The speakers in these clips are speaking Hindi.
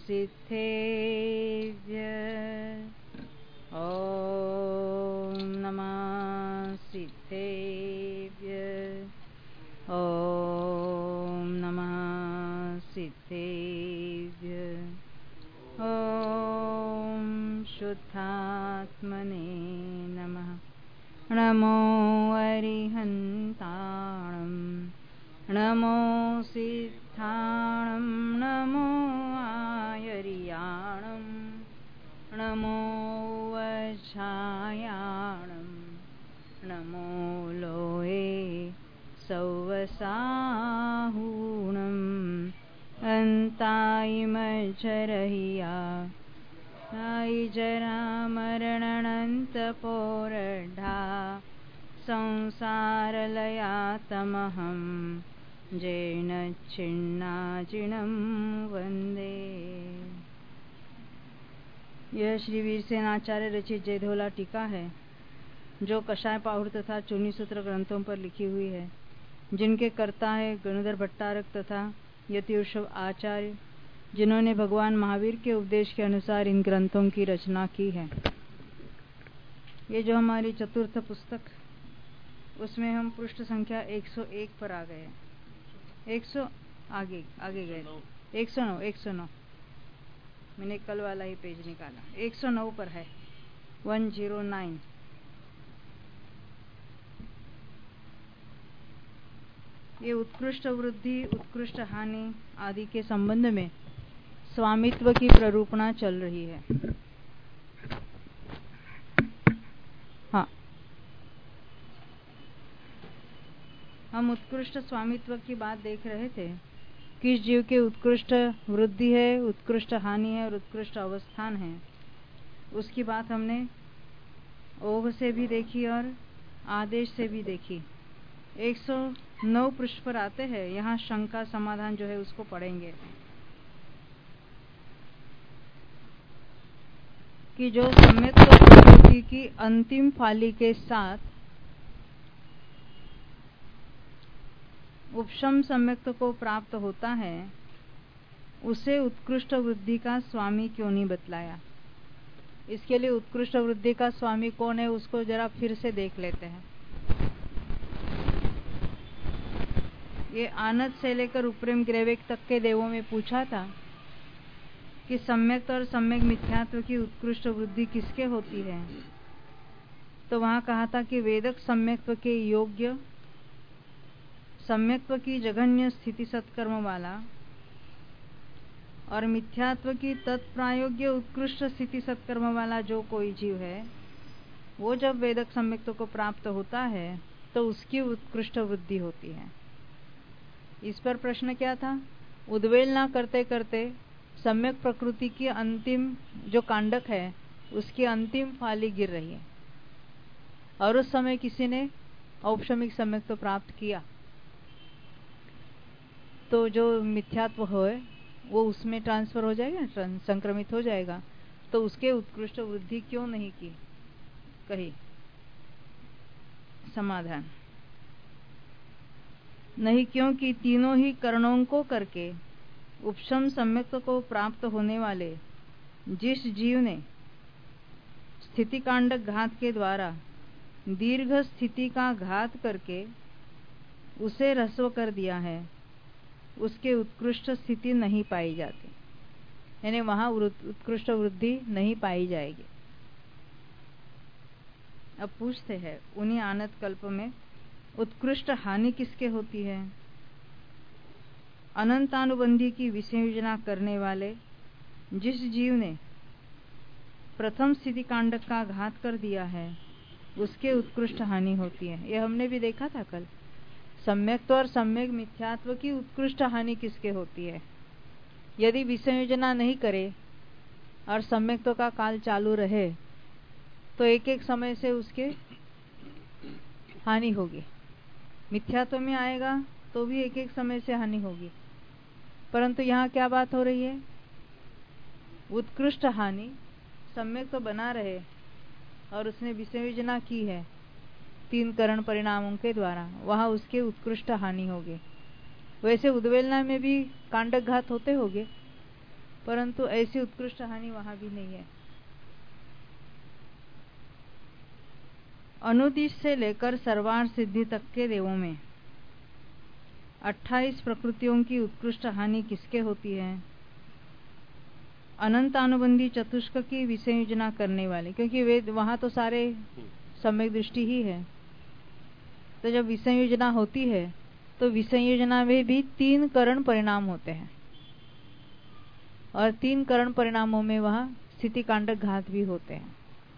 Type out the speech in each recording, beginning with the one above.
ॐ नमः सिद्धेभ्यः ॐ नमः सिद्धेभ्यः ॐ शुद्धात्मने नमः। नमो अरिहन्ताणं नमो सिद्धाणं नमो आयर्याणं नमो वज्रायाणं नमो लोहे सौवसाहूणम् अन्तायमजरहिया जरामरणन्तपोरढा संसारलयातमहं जेन छिन्नाजिणं वन्दे। यह श्री वीरसेनाचार्य रचित जयधोला टीका है जो कषाय पाहुर तथा चूनी सूत्र ग्रंथों पर लिखी हुई है, जिनके कर्ता है गणधर भट्टारक तथा यतिवृषभ आचार्य, जिन्होंने भगवान महावीर के उपदेश के अनुसार इन ग्रंथों की रचना की है। ये जो हमारी चतुर्थ पुस्तक, उसमें हम पृष्ठ संख्या 101 पर आ गए हैं। 100 आगे गए 109 मैंने कल वाला ही पेज निकाला। 109 पर है 109। ये उत्कृष्ट वृद्धि उत्कृष्ट हानि आदि के संबंध में स्वामित्व की प्ररूपणा चल रही है। हाँ, हम उत्कृष्ट स्वामित्व की बात देख रहे थे। किस जीव के उत्कृष्ट वृद्धि है, उत्कृष्ट हानि है और उत्कृष्ट अवस्थान है, उसकी बात हमने ओघ से भी देखी और आदेश से भी देखी। 109 पृष्ठ पर आते हैं। यहाँ शंका समाधान जो है उसको पढ़ेंगे कि जो सम्यक प्रकृति की अंतिम फाली के साथ उपशम सम्यक्त को प्राप्त होता है, उसे उत्कृष्ट वृद्धि का स्वामी क्यों नहीं बतलाया। इसके लिए उत्कृष्ट वृद्धि का स्वामी कौन है उसको जरा फिर से देख लेते हैं। ये आनंद से लेकर उप्रेम ग्रेवेक तक के देवों में पूछा था कि सम्यक और सम्यक मिथ्यात्व की उत्कृष्ट वृद्धि किसके होती है, तो वहां कहा था कि वेदक सम्यक्त्व के योग्य, सम्यक्त्व की जघन्य स्थिति सत्कर्म वाला और मिथ्यात्व की तत्प्रायोग्य उत्कृष्ट स्थिति सत्कर्म वाला जो कोई जीव है, वो जब वेदक सम्यक्त्व को प्राप्त होता है तो उसकी उत्कृष्ट वृद्धि होती है। इस पर प्रश्न क्या था? उद्वेलना करते करते सम्यक प्रकृति की अंतिम जो कांडक है उसकी अंतिम फाली गिर रही है और उस समय किसी ने औपशमिक सम्यक्त्व प्राप्त किया, तो जो मिथ्यात्व है वो उसमें ट्रांसफर हो जाएगा, संक्रमित हो जाएगा। तो उसके उत्कृष्ट वृद्धि क्यों नहीं की कही? समाधान नहीं, क्योंकि तीनों ही करणों को करके उपशम सम्यक्त्व को प्राप्त होने वाले जिस जीव ने स्थिति कांडक घात के द्वारा दीर्घ स्थिति का घात करके उसे ह्रस्व कर दिया है, उसके उत्कृष्ट स्थिति नहीं पाई जाती, यानी वहां उत्कृष्ट वृद्धि नहीं पाई जाएगी। अब पूछते हैं, उन्हीं आनंद कल्प में उत्कृष्ट हानि किसके होती है? अनंतानुबंधी की विसंयोजना करने वाले जिस जीव ने प्रथम स्थिति कांडक का घात कर दिया है, उसके उत्कृष्ट हानि होती है। यह हमने भी देखा था कल। सम्यक्त्व और सम्यक मिथ्यात्व की उत्कृष्ट हानि किसके होती है? यदि विसंयोजना नहीं करे और सम्यक्त्व का काल चालू रहे तो एक एक समय से उसके हानि होगी। मिथ्यात्व में आएगा तो भी एक एक समय से हानि होगी। परंतु यहाँ क्या बात हो रही है? उत्कृष्ट हानि, सम्यक्त्व बना रहे और उसने विसंयोजना की है 3 करण परिणामों के द्वारा, वहां उसके उत्कृष्ट हानि होगी। वैसे उद्वेलना में भी कांडक घात होते होंगे, परंतु ऐसी उत्कृष्ट हानि वहां भी नहीं है। अनुदिश से लेकर सर्वार सिद्धि तक के देवों में 28 प्रकृतियों की उत्कृष्ट हानि किसके होती है? अनंतानुबंधी चतुष्क की विषय योजना करने वाले, क्योंकि वे वहां तो सारे सम्यक दृष्टि ही है। तो जब विषय योजना होती है तो विषय योजना में भी 3 करण परिणाम होते हैं, और 3 करण परिणामों में वह स्थिति कांडक घात भी होते हैं।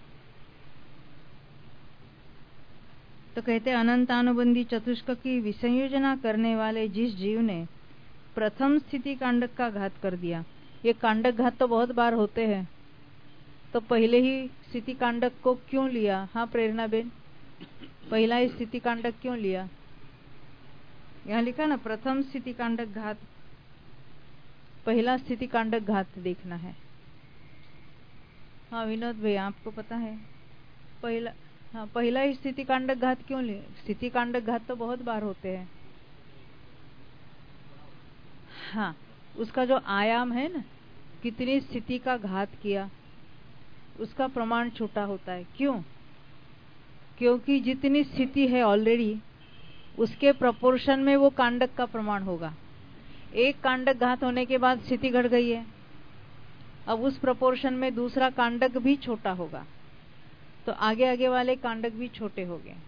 तो कहते अनंतानुबंधी चतुष्क की विसंयोजना करने वाले जिस जीव ने प्रथम स्थिति कांडक का घात कर दिया। ये कांडक घात तो बहुत बार होते हैं, तो पहले ही स्थिति कांडक को क्यों लिया? हाँ प्रेरणा बेन, पहला ही स्थिति कांडक क्यों लिया? यहाँ लिखा ना प्रथम स्थिति कांडक घात, पहला स्थिति कांडक घात देखना है। हाँ विनोद भाई, आपको पता है पहला ही स्थिति कांडक घात क्यों लिया? स्थिति कांडक घात तो बहुत बार होते हैं। हाँ, उसका जो आयाम है ना, कितनी स्थिति का घात किया, उसका प्रमाण छोटा होता है। क्यों? क्योंकि जितनी स्थिति है ऑलरेडी, उसके प्रोपोर्शन में वो कांडक का प्रमाण होगा। एक कांडक घात होने के बाद स्थिति घट गई है, अब उस प्रोपोर्शन में दूसरा कांडक भी छोटा होगा, तो आगे आगे वाले कांडक भी छोटे हो गए।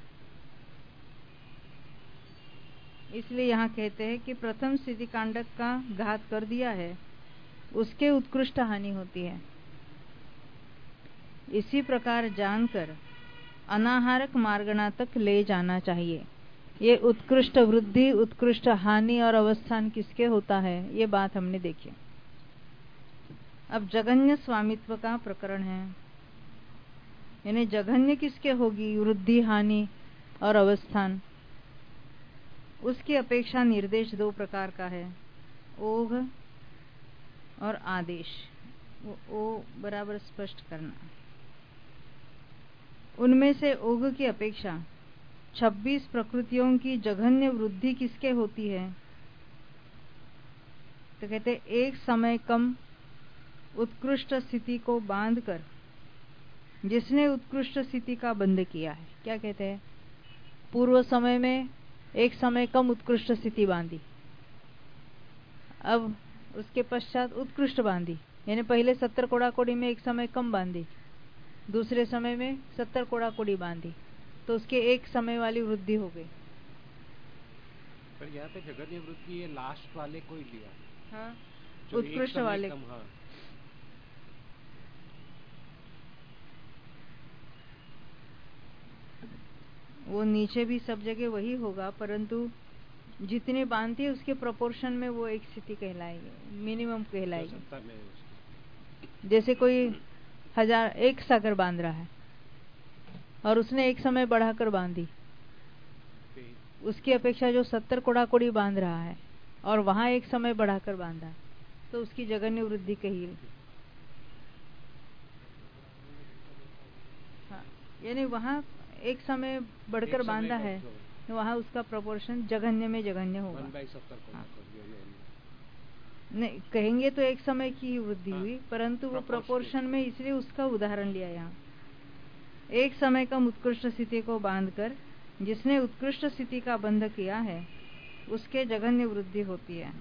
इसलिए यहाँ कहते हैं कि प्रथम स्थिति कांडक का घात कर दिया है, उसके उत्कृष्ट हानि होती है। इसी प्रकार जानकर अनाहारक मार्गणा तक ले जाना चाहिए। ये उत्कृष्ट वृद्धि, उत्कृष्ट हानि और अवस्थान किसके होता है, ये बात हमने देखी। अब जघन्य स्वामित्व का प्रकरण है, यानी जघन्य किसके होगी? वृद्धि, हानि और अवस्थान। उसकी अपेक्षा निर्देश 2 प्रकार का है, ओघ और आदेश। वो ओ बराबर स्पष्ट करना। उनमें से ओघ की अपेक्षा 26 प्रकृतियों की जघन्य वृद्धि किसके होती है? तो कहते एक समय कम उत्कृष्ट स्थिति को बांधकर जिसने उत्कृष्ट स्थिति का बंध किया है। क्या कहते हैं? पूर्व समय में एक समय कम उत्कृष्ट स्थिति बांधी, अब उसके पश्चात उत्कृष्ट बांधी, यानी पहले 70 कोड़ा कोड़ी में एक समय कम बांधी, दूसरे समय में 70 कोड़ा कोड़ी बांधी, तो उसके एक समय वाली वृद्धि हो गई। पर यहाँ पे जगन्य वृद्धि ये लास्ट वाले को ही लिया। हाँ, उत्कृष्ट वाले। हाँ। वो नीचे भी सब जगह वही होगा, परंतु जितने बांधती है उसके प्रोपोर्शन में वो एक स्थिति कहलाएगी, मिनिमम कहलाएगी। जैसे कोई 1 सागर बांध रहा है और उसने एक समय बढ़ाकर बांधी, उसकी अपेक्षा जो 70 कोड़ा कोड़ी बांध रहा है और वहां एक समय बढ़ाकर बांधा, तो उसकी जघन्य वृद्धि कही। हाँ, यानी वहां एक समय बढ़कर बांधा है, तो वहां उसका प्रोपोर्शन जघन्य में जघन्य होगा। 1/70 हाँ। नहीं कहेंगे तो एक समय की ही वृद्धि हुई, परंतु वो प्रोपोर्शन में, इसलिए उसका उदाहरण लिया यहाँ। एक समय कम उत्कृष्ट स्थिति को बांधकर जिसने उत्कृष्ट स्थिति का बंध किया है, उसके जघन्य वृद्धि होती है।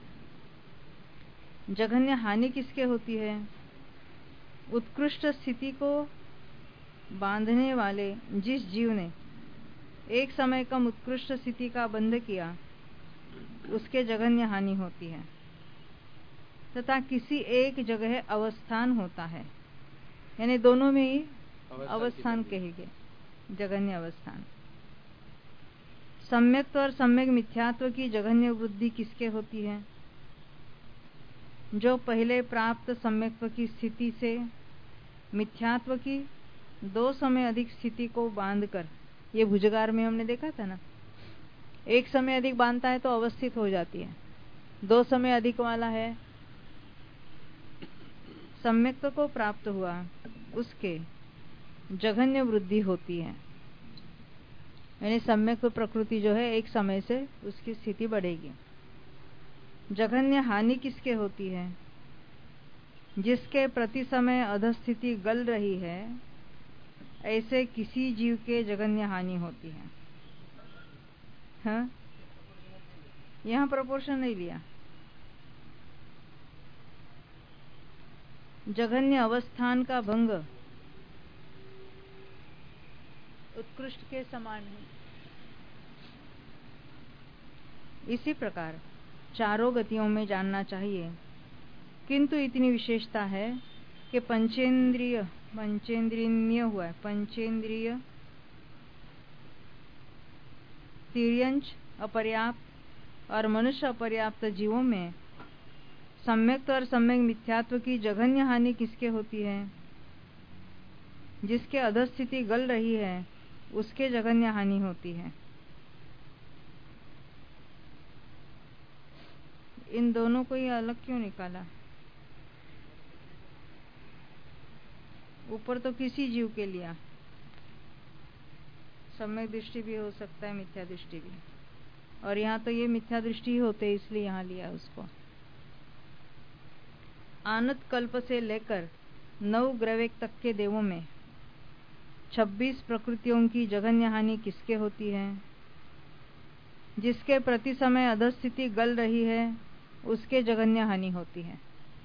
जघन्य हानि किसके होती है? उत्कृष्ट स्थिति को बांधने वाले जिस जीव ने एक समय कम उत्कृष्ट स्थिति का बंध किया, उसके जघन्य हानि होती है। तथा किसी एक जगह अवस्थान होता है, यानी दोनों में ही अवस्थान कहेंगे, जघन्य अवस्थान। सम्यक्त्व और सम्यक मिथ्यात्व की जघन्य वृद्धि किसके होती है? जो पहले प्राप्त सम्यक्त्व की स्थिति से मिथ्यात्व की 2 समय अधिक स्थिति को बांधकर, ये भुजगार में हमने देखा था ना, एक समय अधिक बांधता है तो अवस्थित हो जाती है, 2 समय अधिक वाला है सम्यक्त्व को प्राप्त हुआ, उसके जघन्य वृद्धि होती है। यानी सम्यक्त्व प्रकृति जो है एक समय से उसकी स्थिति बढ़ेगी। जघन्य हानि किसके होती है? जिसके प्रति समय अधस्थिति गल रही है, ऐसे किसी जीव के जघन्य हानि होती है। हाँ? यहाँ प्रोपोर्शन नहीं लिया। जघन्य अवस्थान का भंग उत्कृष्ट के समान है। इसी प्रकार चारों गतियों में जानना चाहिए, किंतु इतनी विशेषता है कि पंचेंद्रिय हुआ है, पंचेंद्रिय तिर्यंच अपर्याप्त और मनुष्य अपर्याप्त जीवों में सम्यक्त और सम्यक मिथ्यात्व की जघन्य हानि किसके होती है? जिसके अधस्थिति गल रही है उसके जघन्य हानि होती है। इन दोनों को ही अलग क्यों निकाला? ऊपर तो किसी जीव के लिया, सम्यक दृष्टि भी हो सकता है, मिथ्या दृष्टि भी, और यहाँ तो ये मिथ्या दृष्टि ही होते इसलिए यहाँ लिया उसको। आनत कल्प से लेकर 9 ग्रवेक तक के देवों में 26 प्रकृतियों की जघन्य हानि किसके होती है? जिसके प्रति समय अधस्थिति गल रही है उसके जघन्य हानि होती है।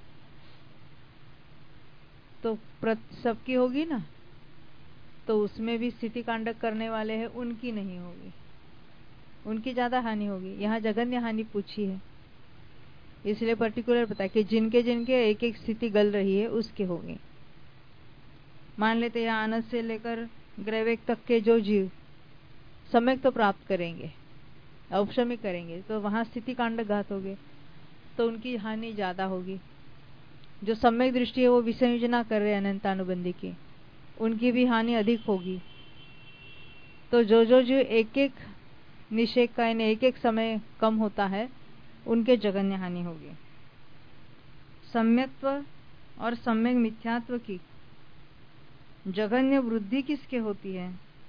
तो सबकी होगी ना, तो उसमें भी स्थिति कांडक करने वाले हैं, उनकी नहीं होगी, उनकी ज्यादा हानि होगी। यहाँ जघन्य हानि पूछी है इसलिए पर्टिकुलर पता है कि जिनके जिनके एक एक स्थिति गल रही है उसके होगी। मान लेते हैं आनंद से लेकर ग्रैवेक तक के जो जीव सम्यक तो प्राप्त करेंगे, औपशमिक करेंगे, तो वहां स्थिति कांडक घात होंगे, तो उनकी हानि ज्यादा होगी। जो सम्यक दृष्टि है वो विसंयोजना कर रहे हैं अनंतानुबंधी की, उनकी भी हानि अधिक होगी। तो जो एक एक निषेक का यानी एक एक समय कम होता है उनके जघन्य हानि होगी। सम्यक्त्व और सम्यक मिथ्यात्व की जघन्य वृद्धि किसके होती है?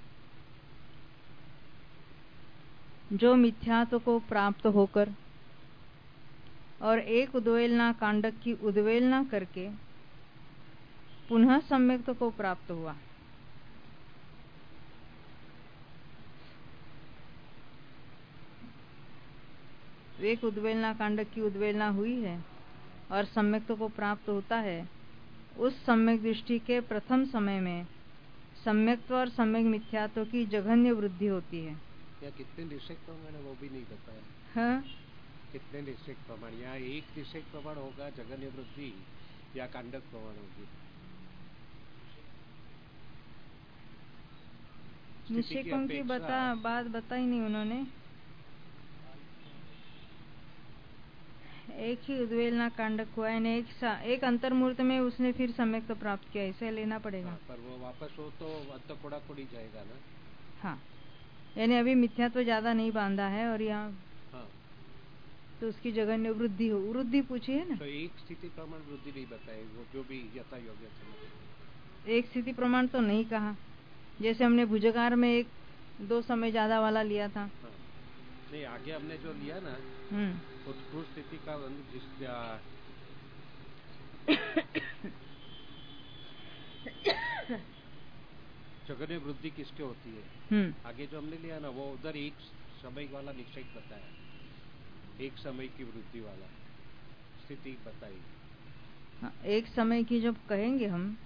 जो मिथ्यात्व को प्राप्त होकर और एक उद्वेलना कांडक की उद्वेलना करके पुनः सम्यक्त्व को प्राप्त हुआ। एक उद्वेलना कांडक की उद्वेलना हुई है और सम्यक्त्व को प्राप्त होता है, उस सम्यक दृष्टि के प्रथम समय में सम्यक्त्व और सम्यक मिथ्यात्व की जघन्य वृद्धि होती है। या कितने निषेक प्रमाण है वो भी नहीं बताया। हाँ? कितने निषेक प्रमाण? यहाँ एक निषेक प्रमाण होगा जघन्य वृद्धि या कांडक प्रमाण होगी? निषेकों की बात बताई नहीं उन्होंने। एक ही उद्वेलना कांडक हुआ है, एक अंतर्मूर्त में उसने फिर सम्यक तो प्राप्त किया, इसे लेना पड़ेगा। हाँ, पर वो वापस हो तो अंत कोड़ा कोड़ी जाएगा ना। हाँ, यानी अभी मिथ्यात्व ज्यादा नहीं बांधा है और यहाँ हाँ, तो उसकी जघन्य वृद्धि हो, वृद्धि पूछी है ना। तो एक स्थिति प्रमाण वृद्धि नहीं बताई, वो जो भी यथा योग्य समझ। एक स्थिति प्रमाण तो नहीं कहा, जैसे हमने भुजगार में एक 2 समय ज्यादा वाला लिया था। हाँ, नहीं आगे हमने जो लिया ना उत्कृष्ट स्थिति का जघन्य वृद्धि किसके होती है? आगे जो हमने लिया ना वो उधर एक समय वाला निश्चय बताया, एक समय की वृद्धि वाला स्थिति बताई। हाँ, एक समय की जब कहेंगे हम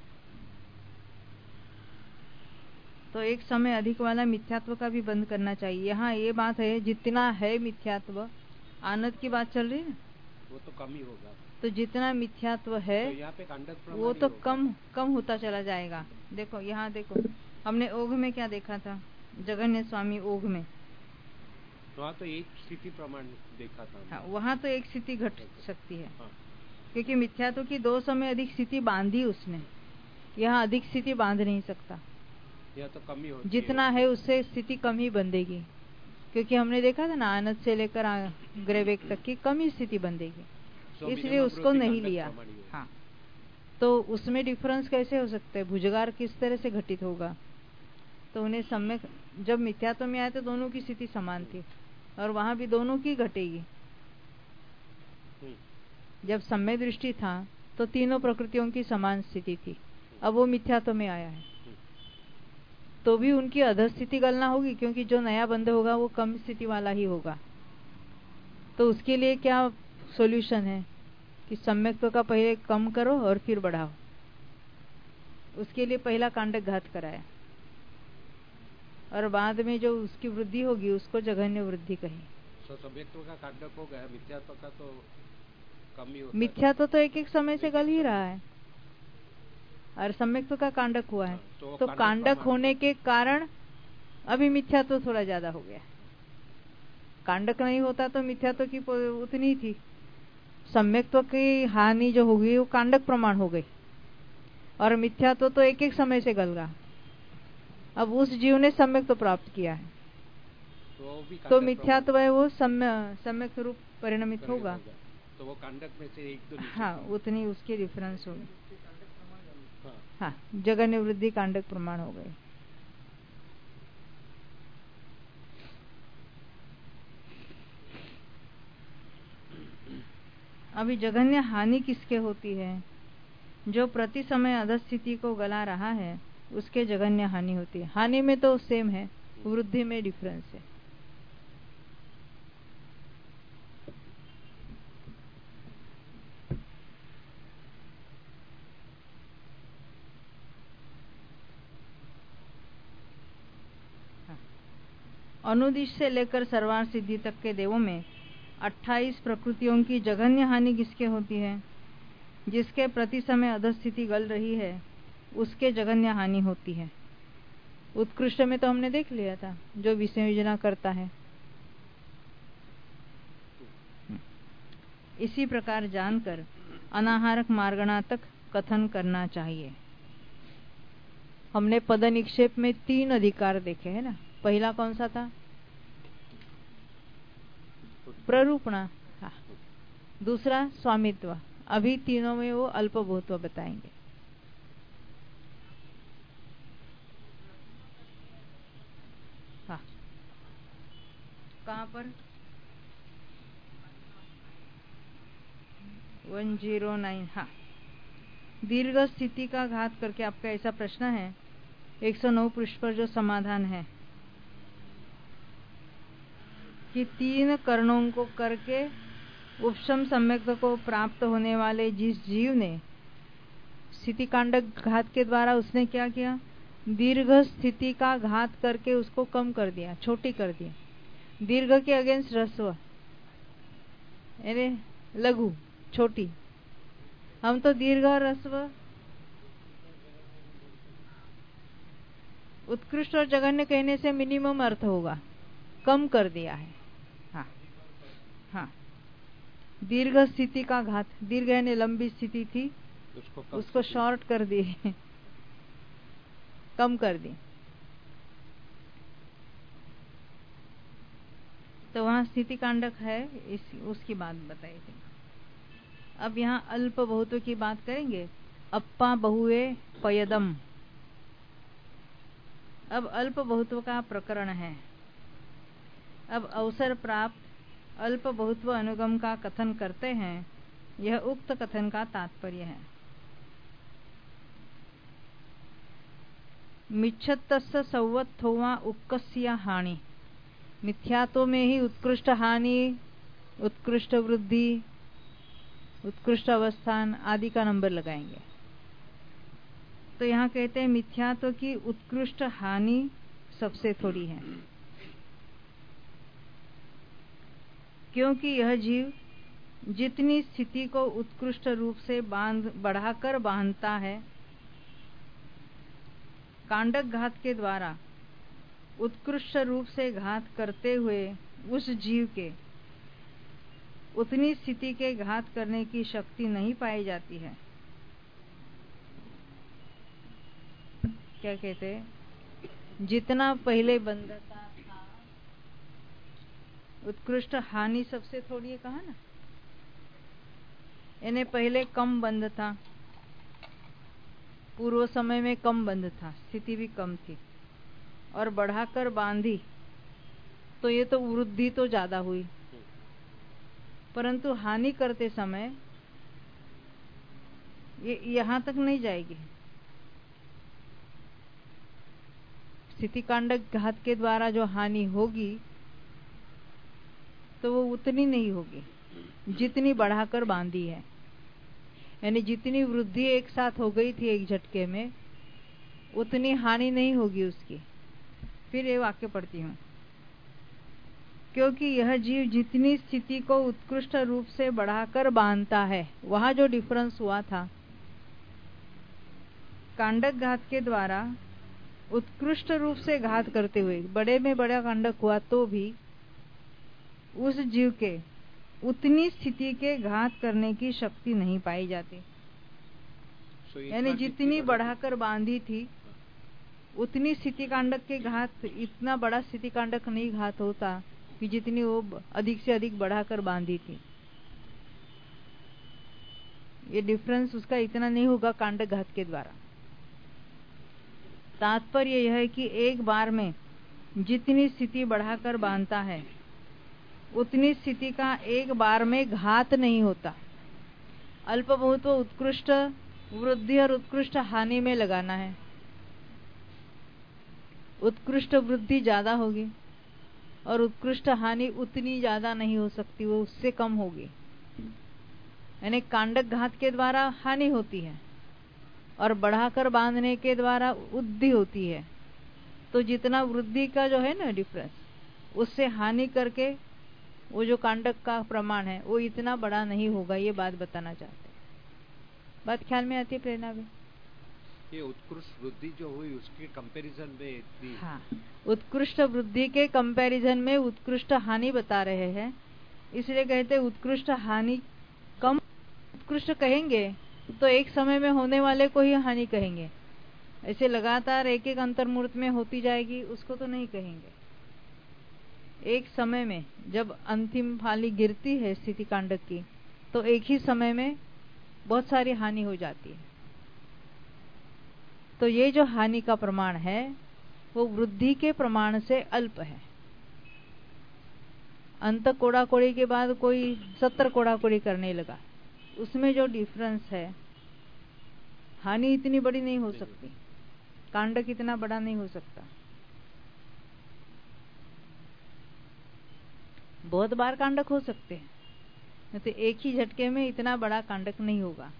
तो एक समय अधिक वाला मिथ्यात्व का भी बंद करना चाहिए। यहाँ ये बात है जितना है मिथ्यात्व, आनंद की बात चल रही है, वो तो कम ही होगा। तो जितना मिथ्यात्व है तो यहाँ पे कांडक वो तो कम होता चला जाएगा। देखो यहाँ देखो, हमने ओघ में क्या देखा था, जगन्य स्वामी ओघ में वहाँ तो एक स्थिति प्रमाण देखा था। हाँ, वहाँ तो एक स्थिति घट सकती है। हाँ। क्योंकि मिथ्यात्व की 2 समय अधिक स्थिति बांधी उसने, यहाँ अधिक स्थिति बांध नहीं सकता। यह तो कम ही होती जितना है उससे स्थिति कम ही बंधेगी, क्योंकि हमने देखा था ना आनंद से लेकर ग्रैवेक तक की कम ही स्थिति बंधेगी, इसलिए उसको नहीं लिया। हाँ, तो उसमें डिफरेंस कैसे हो सकता है? भुजगार किस तरह से घटित होगा? तो उन्हें सम्यक जब मिथ्यात्व में आए तो दोनों की स्थिति समान थी और वहां भी दोनों की घटेगी। जब सम्यक दृष्टि था तो तीनों प्रकृतियों की समान स्थिति थी, अब वो मिथ्यात्व में आया है तो भी उनकी अधस्थिति गलना होगी, क्योंकि जो नया बंध होगा वो कम स्थिति वाला ही होगा। तो उसके लिए क्या सॉल्यूशन है कि सम्यक्त्व का पहले कम करो और फिर बढ़ाओ। उसके लिए पहला कांडक घात कराया और बाद में जो उसकी वृद्धि होगी उसको जघन्य वृद्धि कही। सम्यक्त्व का कांडक हो गया, मिथ्यात्व का तो कम ही होता है। मिथ्यात्व तो एक एक समय से गल ही रहा है और सम्यक्त्व का कांडक हुआ है। तो कांडक होने के कारण अभी मिथ्यात्व थोड़ा ज्यादा हो गया। कांडक नहीं होता तो मिथ्यात्व की उतनी थी, सम्यक्त्व की हानि जो होगी वो कांडक प्रमाण हो गई और मिथ्यात्व तो एक एक समय से गल रहा। अब उस जीव ने सम्यक्त्व प्राप्त किया है तो मिथ्यात्व है वो सम्यक रूप परिणमित होगा। तो वो कांडक में से एक दो हाँ उतनी उसकी डिफरेंस होगी। हाँ जघन्य वृद्धि कांडक प्रमाण हो गए। अभी जघन्य हानि किसके होती है? जो प्रति समय अधस्थिति को गला रहा है उसके जघन्य हानि होती है। हानि में तो सेम है, वृद्धि में डिफरेंस है। अनुदिश से लेकर सर्वार सिद्धि तक के देवों में 28 प्रकृतियों की जघन्य हानि किसके होती है? जिसके प्रति समय अधस्थिति गल रही है उसके जघन्य हानि होती है। उत्कृष्ट में तो हमने देख लिया था, जो विसंयोजना करता है। इसी प्रकार जानकर अनाहारक मार्गणा तक कथन करना चाहिए। हमने पद निक्षेप में 3 अधिकार देखे है ना। पहला कौन सा था? प्ररूपणा। हाँ। दूसरा स्वामित्व। अभी तीनों में वो अल्पभूत्व बताएंगे। हाँ कहाँ पर? 109। हाँ दीर्घ स्थिति का घात करके आपका ऐसा प्रश्न है 109 पृष्ठ पर जो समाधान है कि 3 करणों को करके उपशम सम्यक्त्व को प्राप्त होने वाले जिस जीव ने स्थिति कांडक घात के द्वारा उसने क्या किया? दीर्घ स्थिति का घात करके उसको कम कर दिया, छोटी कर दिया। दीर्घ के अगेंस्ट ह्रस्व अरे लघु छोटी। हम तो दीर्घ और ह्रस्व उत्कृष्ट और जघन्य कहने से मिनिमम अर्थ होगा, कम कर दिया है। हाँ हाँ दीर्घ स्थिति का घात, दीर्घ यानी लंबी स्थिति थी उसको शॉर्ट कर दिए, कम कर दी। तो वहां स्थिति कांडक है, उसकी बात बताई थी। अब यहाँ अल्प बहुत्व की बात करेंगे। अप्पा बहुए पयदम। अब अल्प बहुत्व का प्रकरण है। अब अवसर प्राप्त अल्प बहुत्व अनुगम का कथन करते हैं। यह उक्त कथन का तात्पर्य है। मिच्छत्तस्य संवत्थोवा उक्कस्य हानि। मिथ्यात्व में ही उत्कृष्ट हानि, उत्कृष्ट वृद्धि, उत्कृष्ट अवस्थान आदि का नंबर लगाएंगे। तो यहाँ कहते हैं मिथ्यात्व की उत्कृष्ट हानि सबसे थोड़ी है, क्योंकि यह जीव जितनी स्थिति को उत्कृष्ट रूप से बढ़ाकर बांधता है, कांडक घात के द्वारा उत्कृष्ट रूप से घात करते हुए उस जीव के उतनी स्थिति के घात करने की शक्ति नहीं पाई जाती है। क्या कहते हैं? जितना पहले बंधता था उत्कृष्ट हानि सबसे थोड़ी है, कहा ना। यानी पहले कम बंध था, पूर्व समय में कम बंध था, स्थिति भी कम थी और बढ़ाकर बांधी तो ये तो वृद्धि तो ज्यादा हुई, परंतु हानि करते समय ये यहाँ तक नहीं जाएगी। स्थिति कांडक घात के द्वारा जो हानि होगी तो वो उतनी नहीं होगी जितनी बढ़ाकर बांधी है। यानी जितनी वृद्धि एक साथ हो गई थी एक झटके में, उतनी हानि नहीं होगी उसकी। फिर ये वाक्य पढ़ती हूँ, क्योंकि यह जीव जितनी स्थिति को उत्कृष्ट रूप से बढ़ाकर बांधता है, वहां जो डिफरेंस हुआ था, कांडक घात के द्वारा उत्कृष्ट रूप से घात करते हुए बड़े में बड़ा कांडक हुआ तो भी उस जीव के उतनी स्थिति के घात करने की शक्ति नहीं पाई जाती। यानी जितनी बढ़ाकर बांधी थी उतनी स्थिति कांडक के घात, इतना बड़ा स्थिति कांडक नहीं घात होता कि जितनी वो अधिक से अधिक बढ़ाकर बांधी थी। ये डिफरेंस उसका इतना नहीं होगा कांडक घात के द्वारा। तात्पर्य यह है कि एक बार में जितनी स्थिति बढ़ाकर बांधता है उतनी स्थिति का एक बार में घात नहीं होता। अल्प बहुत उत्कृष्ट वृद्धि और उत्कृष्ट हानि में लगाना है। उत्कृष्ट वृद्धि ज्यादा होगी और उत्कृष्ट हानि उतनी ज्यादा नहीं हो सकती, वो उससे कम होगी। यानी कांडक घात के द्वारा हानि होती है और बढ़ाकर बांधने के द्वारा वृद्धि होती है। तो जितना वृद्धि का जो है ना डिफरेंस, उससे हानि करके वो जो कांडक का प्रमाण है वो इतना बड़ा नहीं होगा। ये बात बताना चाहते हैं। बात ख्याल में आती है प्रेरणा में? ये उत्कृष्ट वृद्धि जो हुई उसके कंपैरिजन में इतनी, हाँ, उत्कृष्ट वृद्धि के कंपैरिजन में उत्कृष्ट हानि बता रहे हैं, इसलिए कहते हैं उत्कृष्ट हानि कम। उत्कृष्ट कहेंगे तो एक समय में होने वाले को ही हानि कहेंगे। ऐसे लगातार एक एक अंतर्मूर्त में होती जाएगी उसको तो नहीं कहेंगे। एक समय में जब अंतिम फाली गिरती है स्थिति कांडक की, तो एक ही समय में बहुत सारी हानि हो जाती है। तो ये जो हानि का प्रमाण है वो वृद्धि के प्रमाण से अल्प है। अंत कोड़ाकोड़ी के बाद कोई 70 कोड़ाकोड़ी करने लगा, उसमें जो डिफरेंस है, हानि इतनी बड़ी नहीं हो सकती, कांडक इतना बड़ा नहीं हो सकता। बहुत बार कांडक हो सकते हैं, नहीं तो एक ही झटके में इतना बड़ा कांडक नहीं होगा।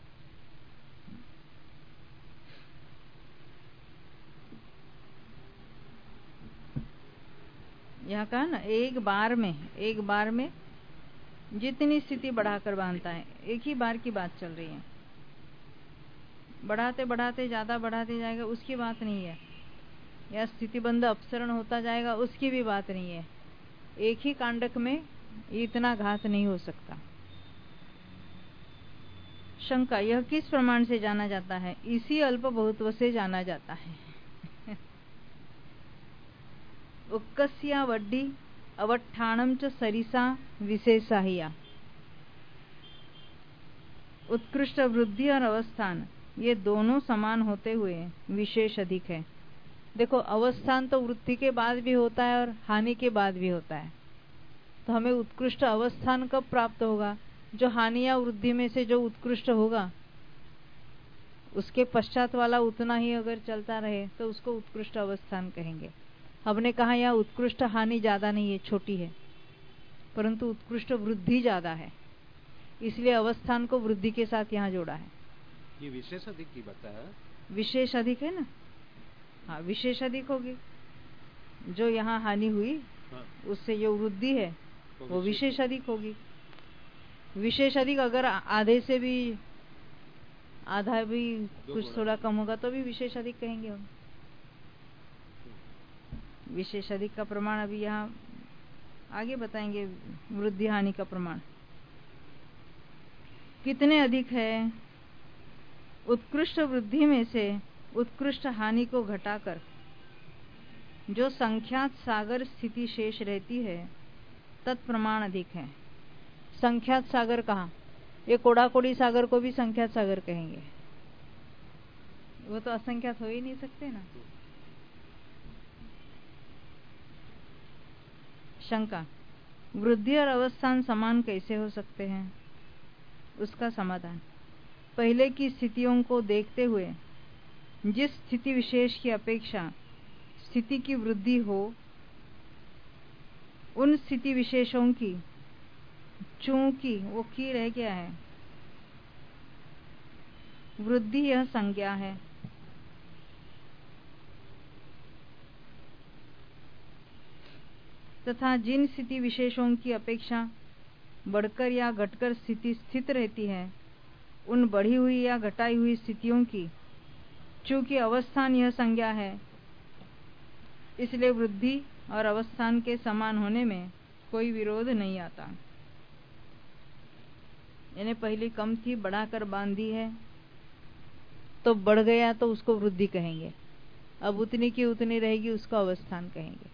यहाँ कहा ना, एक बार में जितनी स्थिति बढ़ाकर बांधता है, एक ही बार की बात चल रही है। बढ़ाते बढ़ाते ज्यादा बढ़ाते जाएगा उसकी बात नहीं है, या स्थितिबंध अपसरण होता जाएगा उसकी भी बात नहीं है। एक ही कांडक में इतना घात नहीं हो सकता। शंका, यह किस प्रमाण से जाना जाता है? इसी अल्प बहुत्व से जाना जाता है। उक्कस्या वड्डी अवट्ठाणम च सरिसा विशेषाहिया। उत्कृष्ट वृद्धि और अवस्थान ये दोनों समान होते हुए विशेष अधिक है। देखो, अवस्थान तो वृद्धि के बाद भी होता है और हानि के बाद भी होता है। तो हमें उत्कृष्ट अवस्थान कब प्राप्त होगा? जो हानि या वृद्धि में से जो उत्कृष्ट होगा, उसके पश्चात वाला उतना ही अगर चलता रहे तो उसको उत्कृष्ट अवस्थान कहेंगे। हमने कहा यहाँ उत्कृष्ट हानि ज्यादा नहीं है, छोटी है, परंतु उत्कृष्ट वृद्धि ज्यादा है, इसलिए अवस्थान को वृद्धि के साथ यहाँ जोड़ा है। ये विशेष अधिक की बताया, विशेष अधिक है ना? हाँ, विशेष अधिक होगी। जो यहाँ हानि हुई, हाँ, उससे जो वृद्धि है वो विशेष अधिक होगी। विशेष अधिक अगर आधे से भी आधा भी कुछ थोड़ा कम होगा तो भी विशेष अधिक कहेंगे हम। विशेष अधिक का प्रमाण अभी यहाँ आगे बताएंगे। वृद्धि हानि का प्रमाण कितने अधिक है? उत्कृष्ट वृद्धि में से उत्कृष्ट हानि को घटाकर जो संख्यात सागर स्थिति शेष रहती है, तत्प्रमाण अधिक है। संख्यात सागर कहाँ? ये कोड़ाकोड़ी सागर को भी संख्यात सागर कहेंगे, वो तो असंख्यात हो ही नहीं सकते ना। शंका, वृद्धि और अवस्थान समान कैसे हो सकते हैं? उसका समाधान, पहले की स्थितियों को देखते हुए जिस स्थिति विशेष की अपेक्षा स्थिति की वृद्धि हो, उन स्थिति विशेषों की, चूंकि वो की रह गया है, वृद्धि यह संज्ञा है। तथा जिन स्थिति विशेषों की अपेक्षा बढ़कर या घटकर स्थिति स्थित रहती है, उन बढ़ी हुई या घटाई हुई स्थितियों की चूंकि अवस्थान यह संज्ञा है, इसलिए वृद्धि और अवस्थान के समान होने में कोई विरोध नहीं आता। यानी पहले कम थी, बढ़ाकर बांधी है, तो बढ़ गया तो उसको वृद्धि कहेंगे, अब उतनी की उतनी रहेगी उसको अवस्थान कहेंगे।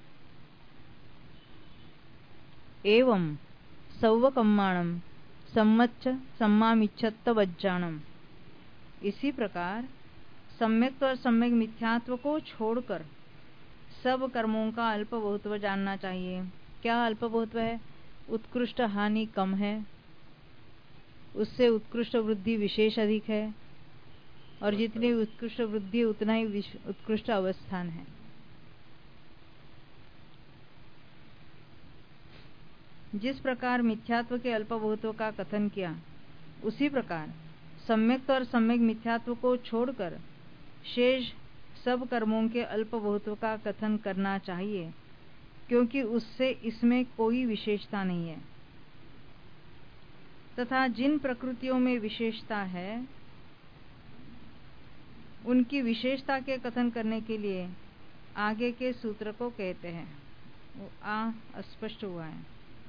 एवं सौवकम्माणम सम्मच्च सम्मामिच्छत्त वज्जाणम, इसी प्रकार सम्यक और सम्यक मिथ्यात्व को छोड़कर सब कर्मों का अल्प बहुत्व जानना चाहिए। क्या अल्प बहुत्व है? उत्कृष्ट हानि कम है, उससे उत्कृष्ट वृद्धि विशेष अधिक है, और जितनी उत्कृष्ट वृद्धि उतना ही उत्कृष्ट अवस्थान है। जिस प्रकार मिथ्यात्व के अल्प बहुत्व का कथन किया, उसी प्रकार सम्यक और सम्यक मिथ्यात्व को छोड़कर शेष सब कर्मों के अल्प बहुत्व का कथन करना चाहिए, क्योंकि उससे इसमें कोई विशेषता नहीं है। तथा जिन प्रकृतियों में विशेषता है, उनकी विशेषता के कथन करने के लिए आगे के सूत्र को कहते हैं। वो अस्पष्ट हुआ है।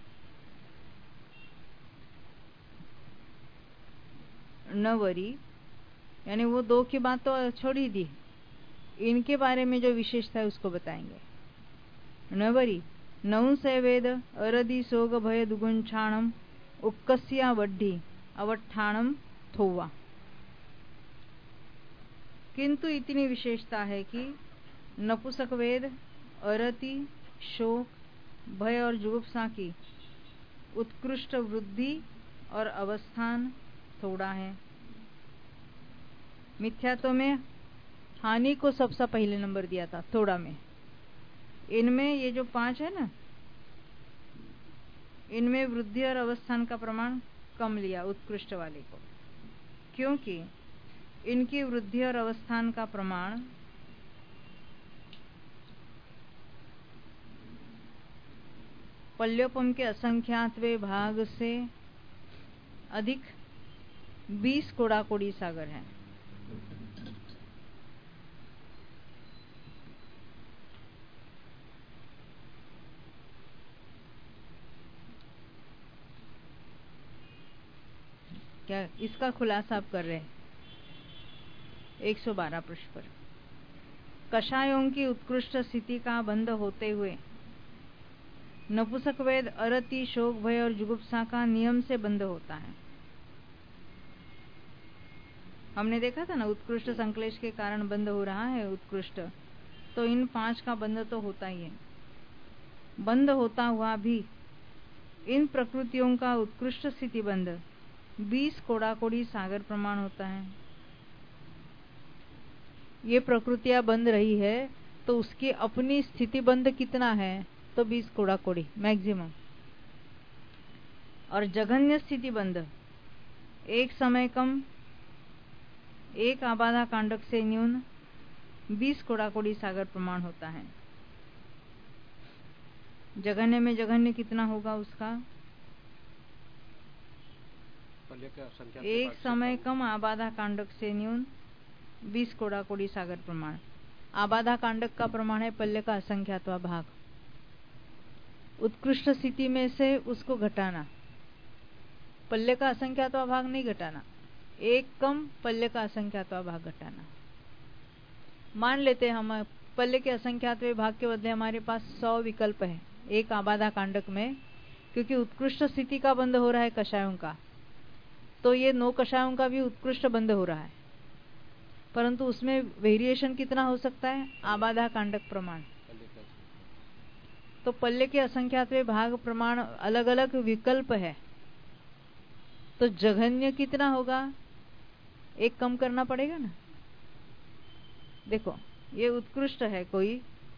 नवरी, यानी वो दो की बात तो छोड़ ही दी, इनके बारे में जो विशेषता है उसको बताएंगे। नवरी नौ से वेद अरदि सोग भय दुगुंछाणम उपकस्या वड्ढी अवट्ठाणम थोवा। किंतु इतनी विशेषता है कि नपुंसक वेद अरति, शोक, भय और जुगुप्सा की उत्कृष्ट वृद्धि और अवस्थान थोड़ा है। मिथ्यात्व में हानि को सबसे पहले नंबर दिया था, थोड़ा में। इनमें ये जो 5 है ना, इनमें वृद्धि और अवस्थान का प्रमाण कम लिया उत्कृष्ट वाले को, क्योंकि इनकी वृद्धि और अवस्थान का प्रमाण पल्योपम के असंख्यातवें भाग से अधिक 20 कोड़ाकोड़ी सागर है। क्या इसका खुलासा आप कर रहे हैं? 112 पृष्ठ पर। कषायों की उत्कृष्ट स्थिति का बंध होते हुए नपुंसक वेद अरति, शोक, भय और जुगुप्सा का नियम से बंध होता है। हमने देखा था ना, उत्कृष्ट संक्लेश के कारण बंध हो रहा है उत्कृष्ट, तो इन 5 का बंध तो होता ही है। बंध होता हुआ भी इन प्रकृतियों का उत्कृष्ट स्थिति बंध 20 कोड़ाकोड़ी सागर प्रमाण होता है। ये प्रकृतियां बंध रही है तो उसकी अपनी स्थिति बंध कितना है? तो 20 कोड़ाकोड़ी मैक्सिमम। और जघन्य स्थिति बंध एक समय कम, एक आबाधा कांडक से न्यून 20 कोड़ाकोड़ी सागर प्रमाण होता है। जघन्य में जघन्य कितना होगा उसका? एक समय कम, आबाधा कांडक से न्यून 20 कोड़ाकोड़ी सागर प्रमाण। आबाधा कांडक का प्रमाण है पल्य का असंख्यातवा भाग। उत्कृष्ट स्थिति में से उसको घटाना, पल्य का असंख्यातवा भाग नहीं घटाना, एक कम पल्य का असंख्यातवा भाग घटाना। मान लेते हैं हम पल्य के असंख्यातवे भाग के बदले हमारे पास 100 विकल्प है एक आबाधा कांडक में, क्योंकि उत्कृष्ट स्थिति का बंध हो रहा है कषायों का, तो ये 9 कषायों का भी उत्कृष्ट बंध हो रहा है, परंतु उसमें वेरिएशन कितना हो सकता है? आबाधा कांडक प्रमाण। तो पल्य के असंख्यातवे भाग प्रमाण अलग अलग विकल्प है, तो जघन्य कितना होगा? एक कम करना पड़ेगा ना। देखो ये उत्कृष्ट है कोई,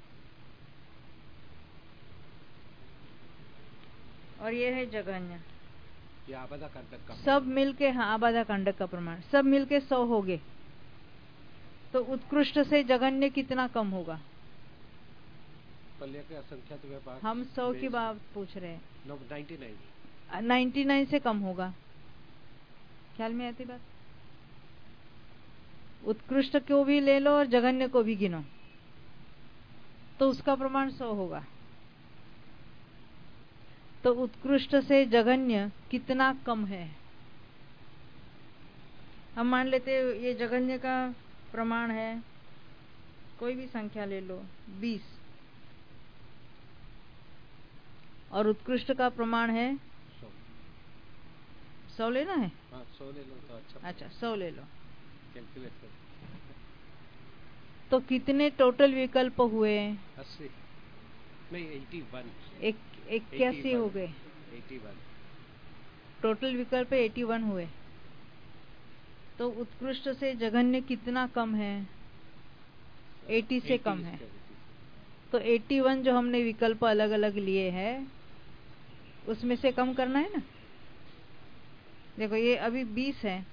और ये है जघन्य। ये आबादा कंडक का सब मिलके, हाँ आबादा कंडक का प्रमाण सब मिलके 100 हो गए, तो उत्कृष्ट से जघन्य कितना कम होगा? पल्ले के असंख्यात विभाग। हम 100 की बात पूछ रहे हैं। 99 99 से कम होगा। ख्याल में आती बात? उत्कृष्ट को भी ले लो और जघन्य को भी गिनो, तो उसका प्रमाण 100 होगा। तो उत्कृष्ट से जघन्य कितना कम है? हम मान लेते ये जघन्य का प्रमाण है, कोई भी संख्या ले लो 20, और उत्कृष्ट का प्रमाण है 100 लेना है। हाँ 100 ले लो तो अच्छा 100 ले लो। कैलकुलेट तो कितने टोटल विकल्प हुए? 80 नहीं 81 81 हो गए। 81 टोटल विकल्प 81 हुए। तो उत्कृष्ट से जघन्य कितना कम है? 80 से कम है। तो 81 जो हमने विकल्प अलग अलग लिए हैं उसमें से कम करना है ना। देखो ये अभी 20 है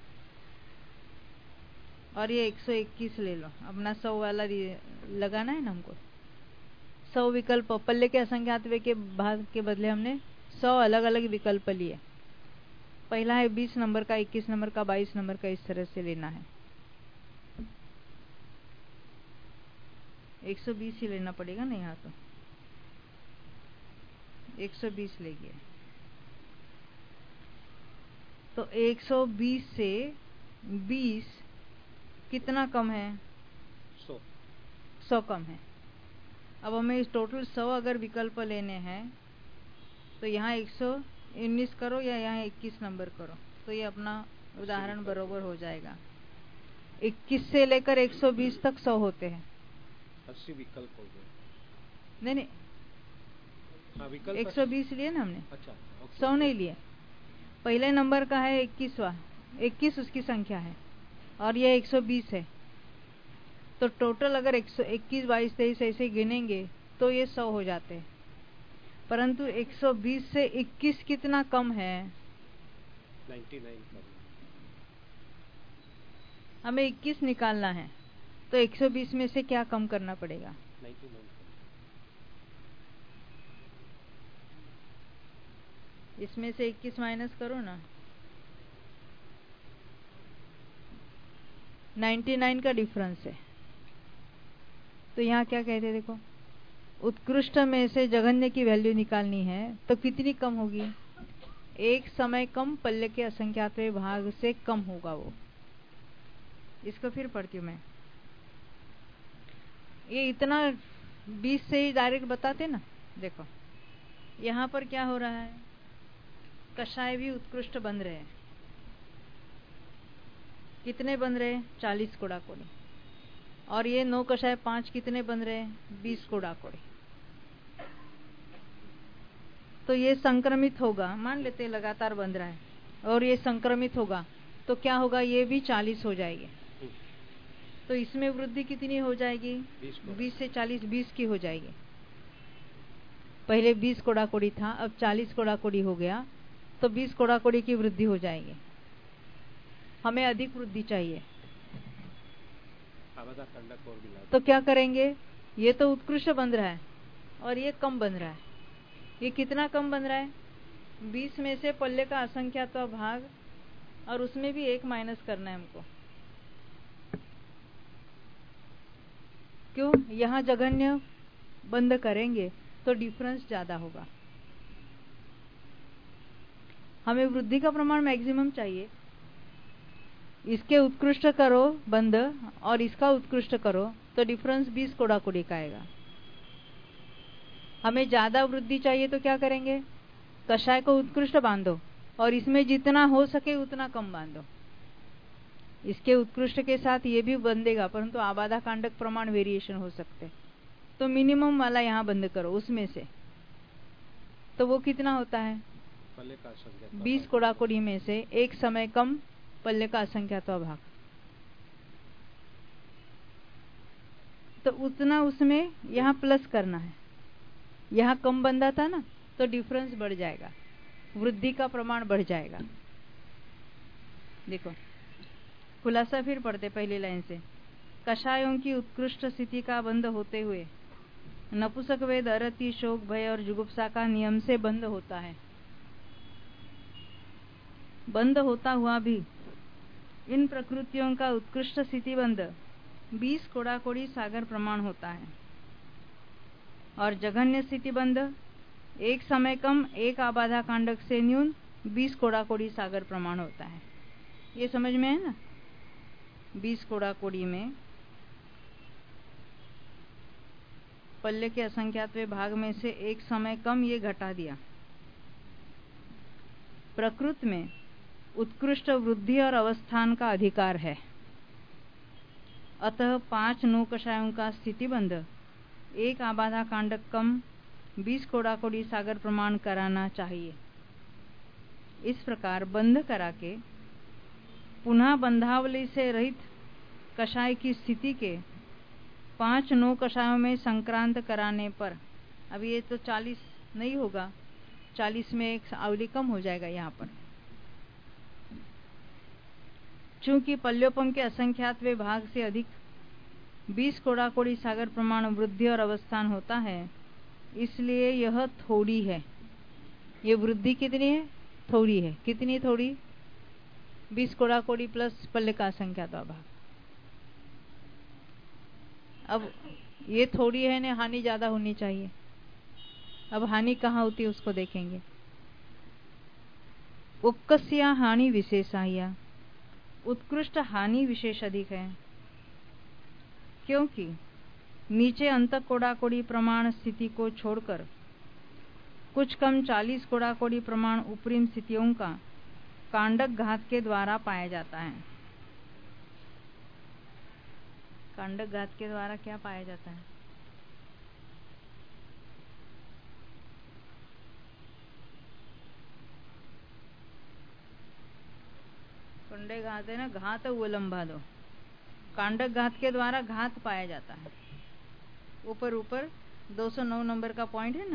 और ये 121 ले लो, अपना 100 वाला लगाना है ना हमको। 100 विकल्प पल्ले के असंख्यात के भाग के बदले हमने 100 अलग अलग विकल्प लिए। पहला है 20 नंबर का, 21 नंबर का, 22 नंबर का, इस तरह से लेना है। 120 ही लेना पड़ेगा ना यहाँ, तो 120 ले गए। तो 120 से 20 कितना कम है? 100 कम है। अब हमें इस टोटल 100 अगर विकल्प लेने हैं तो यहाँ 119 करो या यहाँ 21 नंबर करो, तो ये अपना उदाहरण बरोबर हो जाएगा। 21 से लेकर 120 तक 100 होते हैं। 80 विकल्प हो गए। नहीं हाँ, विकल्प 120 लिए ना हमने। अच्छा 100 नहीं लिए। पहले नंबर का है 21 उसकी संख्या है और ये 120 है। तो टोटल अगर 121, 22, 23 ऐसे गिनेंगे तो ये 100 हो जाते हैं। परंतु 120 से 21 कितना कम है? 99 कम। हमें 21 निकालना है, तो 120 में से क्या कम करना पड़ेगा? 99। इसमें से 21 माइनस करो ना। 99 का डिफरेंस है। तो यहाँ क्या कहते हैं, देखो उत्कृष्ट में से जघन्य की वैल्यू निकालनी है तो कितनी कम होगी? एक समय कम पल्ले के असंख्यातवें भाग से कम होगा वो। इसको फिर पढ़ती हूँ मैं। ये इतना 20 से ही डायरेक्ट बताते ना। देखो यहाँ पर क्या हो रहा है, कषाय भी उत्कृष्ट बन रहे हैं। कितने बन रहे हैं? 40 कोड़ा कोड़ी। और ये 9 कषाय 5 कितने बन रहे हैं? 20 कोड़ा कोड़ी। तो ये संक्रमित होगा, मान लेते हैं लगातार बन रहा है और ये संक्रमित होगा तो क्या होगा? ये भी 40 हो जाएगी। तो इसमें वृद्धि कितनी हो जाएगी? 20 से 40 20 की हो जाएगी। पहले 20 कोड़ा कोड़ी था, अब 40 कोड़ा कोड़ी हो गया, तो 20 कोड़ा कोड़ी की वृद्धि हो जाएगी। हमें अधिक वृद्धि चाहिए, तो क्या करेंगे? ये तो उत्कृष्ट बन रहा है और ये कम बन रहा है। ये कितना कम बन रहा है? 20 में से पल्ले का असंख्यात्व भाग और उसमें भी 1 माइनस करना है हमको। क्यों? यहाँ जघन्य बंद करेंगे तो डिफरेंस ज्यादा होगा। हमें वृद्धि का प्रमाण मैक्सिमम चाहिए। इसके उत्कृष्ट करो बंद और इसका उत्कृष्ट करो तो डिफरेंस 20 कोड़ा कोड़ी का आएगा। हमें ज्यादा वृद्धि चाहिए तो क्या करेंगे? कषाय को उत्कृष्ट बांधो और इसमें जितना हो सके उतना कम बांधो। इसके उत्कृष्ट के साथ ये भी बंधेगा, परंतु आबादा कांडक प्रमाण वेरिएशन हो सकते। तो मिनिमम वाला यहाँ बंद करो उसमें से। तो वो कितना होता है? 20 कोड़ा कोड़ी में से 1 समय कम पल्ले का असंख्यात्व भाग। तो उतना उसमें यहाँ प्लस करना है। यहाँ कम बंधा था ना, तो डिफरेंस बढ़ जाएगा, वृद्धि का प्रमाण बढ़ जाएगा। देखो खुलासा फिर पढ़ते पहली लाइन से। कषायों की उत्कृष्ट स्थिति का बंध होते हुए नपुंसक वेद अरति, शोक, भय और जुगुप्सा का नियम से बंध होता है। बंध होता हुआ भी इन प्रकृतियों का उत्कृष्ट स्थिति बंध 20 कोड़ाकोड़ी सागर प्रमाण होता है और जघन्य स्थिति बंध एक समय कम, एक आबाधा कांडक से न्यून 20 कोड़ाकोड़ी सागर प्रमाण होता है। ये समझ में है ना? 20 कोड़ाकोड़ी में पल्ले के असंख्यातवें भाग में से एक समय कम ये घटा दिया। प्रकृति में उत्कृष्ट वृद्धि और अवस्थान का अधिकार है, अतः 5 नौकषायों का स्थितिबंध एक आबाधा कांडक कम 20 कोड़ाकोड़ी सागर प्रमाण कराना चाहिए। इस प्रकार बंध करा के पुनः बंधावली से रहित कषाय की स्थिति के 5 नौकषायों में संक्रांत कराने पर, अब ये तो 40 नहीं होगा, 40 में एक आवली कम हो जाएगा यहाँ पर। चूंकि पल्योपम के असंख्यातवें भाग से अधिक 20 कोड़ाकोड़ी सागर प्रमाण वृद्धि और अवस्थान होता है, इसलिए यह थोड़ी है। ये वृद्धि कितनी है? थोड़ी है। कितनी थोड़ी? 20 कोड़ाकोड़ी प्लस पल्ले का असंख्यातवा भाग। अब ये थोड़ी है ना, हानि ज्यादा होनी चाहिए। अब हानि कहाँ होती है उसको देखेंगे। उपकस्या हानि विशेषाया, उत्कृष्ट हानि विशेष अधिक है, क्योंकि नीचे अंत कोड़ाकोड़ी प्रमाण स्थिति को छोड़कर कुछ कम 40 कोड़ाकोड़ी प्रमाण ऊपरी स्थितियों का कांडक घात के द्वारा पाया जाता है। कांडक घात के द्वारा क्या पाया जाता है? कंडे घात है ना, घात उलंबा दो। कांडक घात के द्वारा घात पाया जाता है। ऊपर ऊपर 209 नंबर का पॉइंट है ना,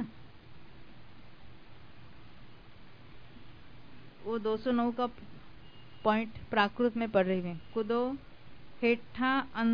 वो 209 का पॉइंट प्राकृत में पढ़ रही है। कुदो हेठा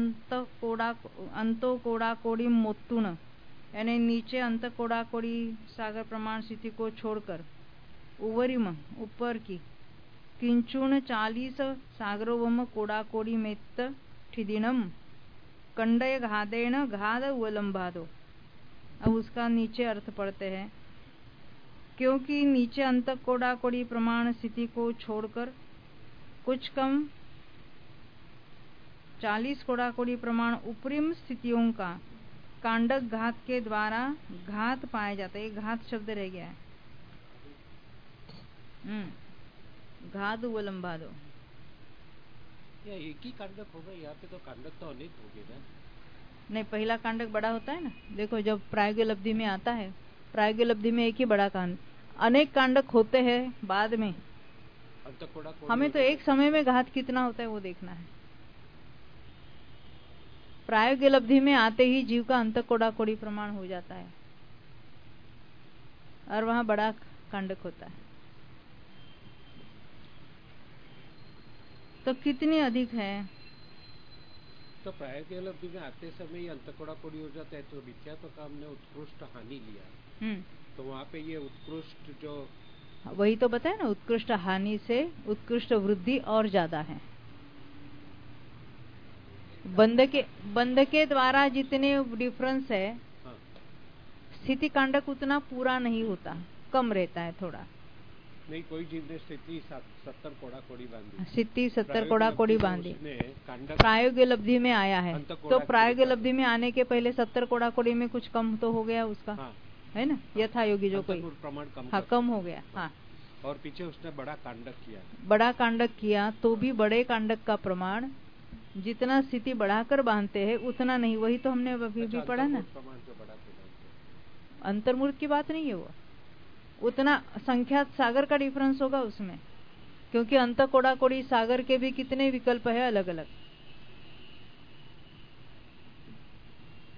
अंतो कोड़ाकोड़ी मोत्तुन, यानी नीचे अंत कोड़ाकोड़ी सागर प्रमाण स्थिति को छोड़कर उवरिम ऊपर की किंचुन 40 सागरोवम कोड़ाकोड़ी मेत्त ठिदिनम कंडय घादेन घाद उलंबादो। अब उसका नीचे अर्थ पढ़ते हैं। क्योंकि नीचे अंत कोड़ाकोड़ी प्रमाण स्थिति को छोड़कर कुछ कम 40 कोड़ाकोड़ी प्रमाण ऊपरी स्थितियों का कांडक घात के द्वारा घात पाया जाता है। घात शब्द रह गया है। घात उलंबा दो। एक ही कांडक होगा यहाँ पे, तो कांडक तो अनेक हो गए ना। नहीं, पहला कांडक बड़ा होता है ना। देखो जब प्रायोगिक लब्धि में आता है, प्रायोगिक लब्धि में एक ही बड़ा कांड, अनेक कांडक होते हैं बाद में। हमें तो एक समय में घात कितना होता है वो देखना है। प्रायोगिक लब्धि में आते ही जीव का अंत कोड़ाकोड़ी प्रमाण हो जाता है और वहां बड़ा कांडक होता है। तो कितनी अधिक है? तो प्रायोगिक लब्धि में आते समय ही अंत कोड़ाकोड़ी हो जाता है। तो मिथ्या तो काम ने उत्कृष्ट हानि लिया, तो वहाँ पे ये उत्कृष्ट जो, वही तो बताया ना, उत्कृष्ट हानि से उत्कृष्ट वृद्धि और ज्यादा है। बंध के द्वारा जितने डिफरेंस है, हाँ। स्थिति कांडक उतना पूरा नहीं होता, कम रहता है थोड़ा। नहीं, कोई जीव ने स्थिति 70 कोड़ाकोड़ी बांधी, स्थिति 70 कोड़ाकोड़ी बांधी, प्रायोगिक लब्धि में आया है। तो प्रायोगिक लब्धि में आने के पहले 70 कोड़ाकोड़ी में कुछ कम तो हो गया उसका, हाँ। है ना, यथा योगी जो कोई प्रमाण कम, हाँ, कम हो गया। हाँ, और पीछे उसने बड़ा कांडक किया, तो भी बड़े कांडक का प्रमाण जितना स्थिति बढ़ाकर बांधते हैं उतना नहीं। वही तो हमने अभी भी पढ़ा ना, अंतर्मूर्त की बात नहीं है वो, उतना संख्या सागर का डिफरेंस होगा उसमें, क्योंकि अंत कोड़ाकोड़ी सागर के भी कितने विकल्प है अलग अलग।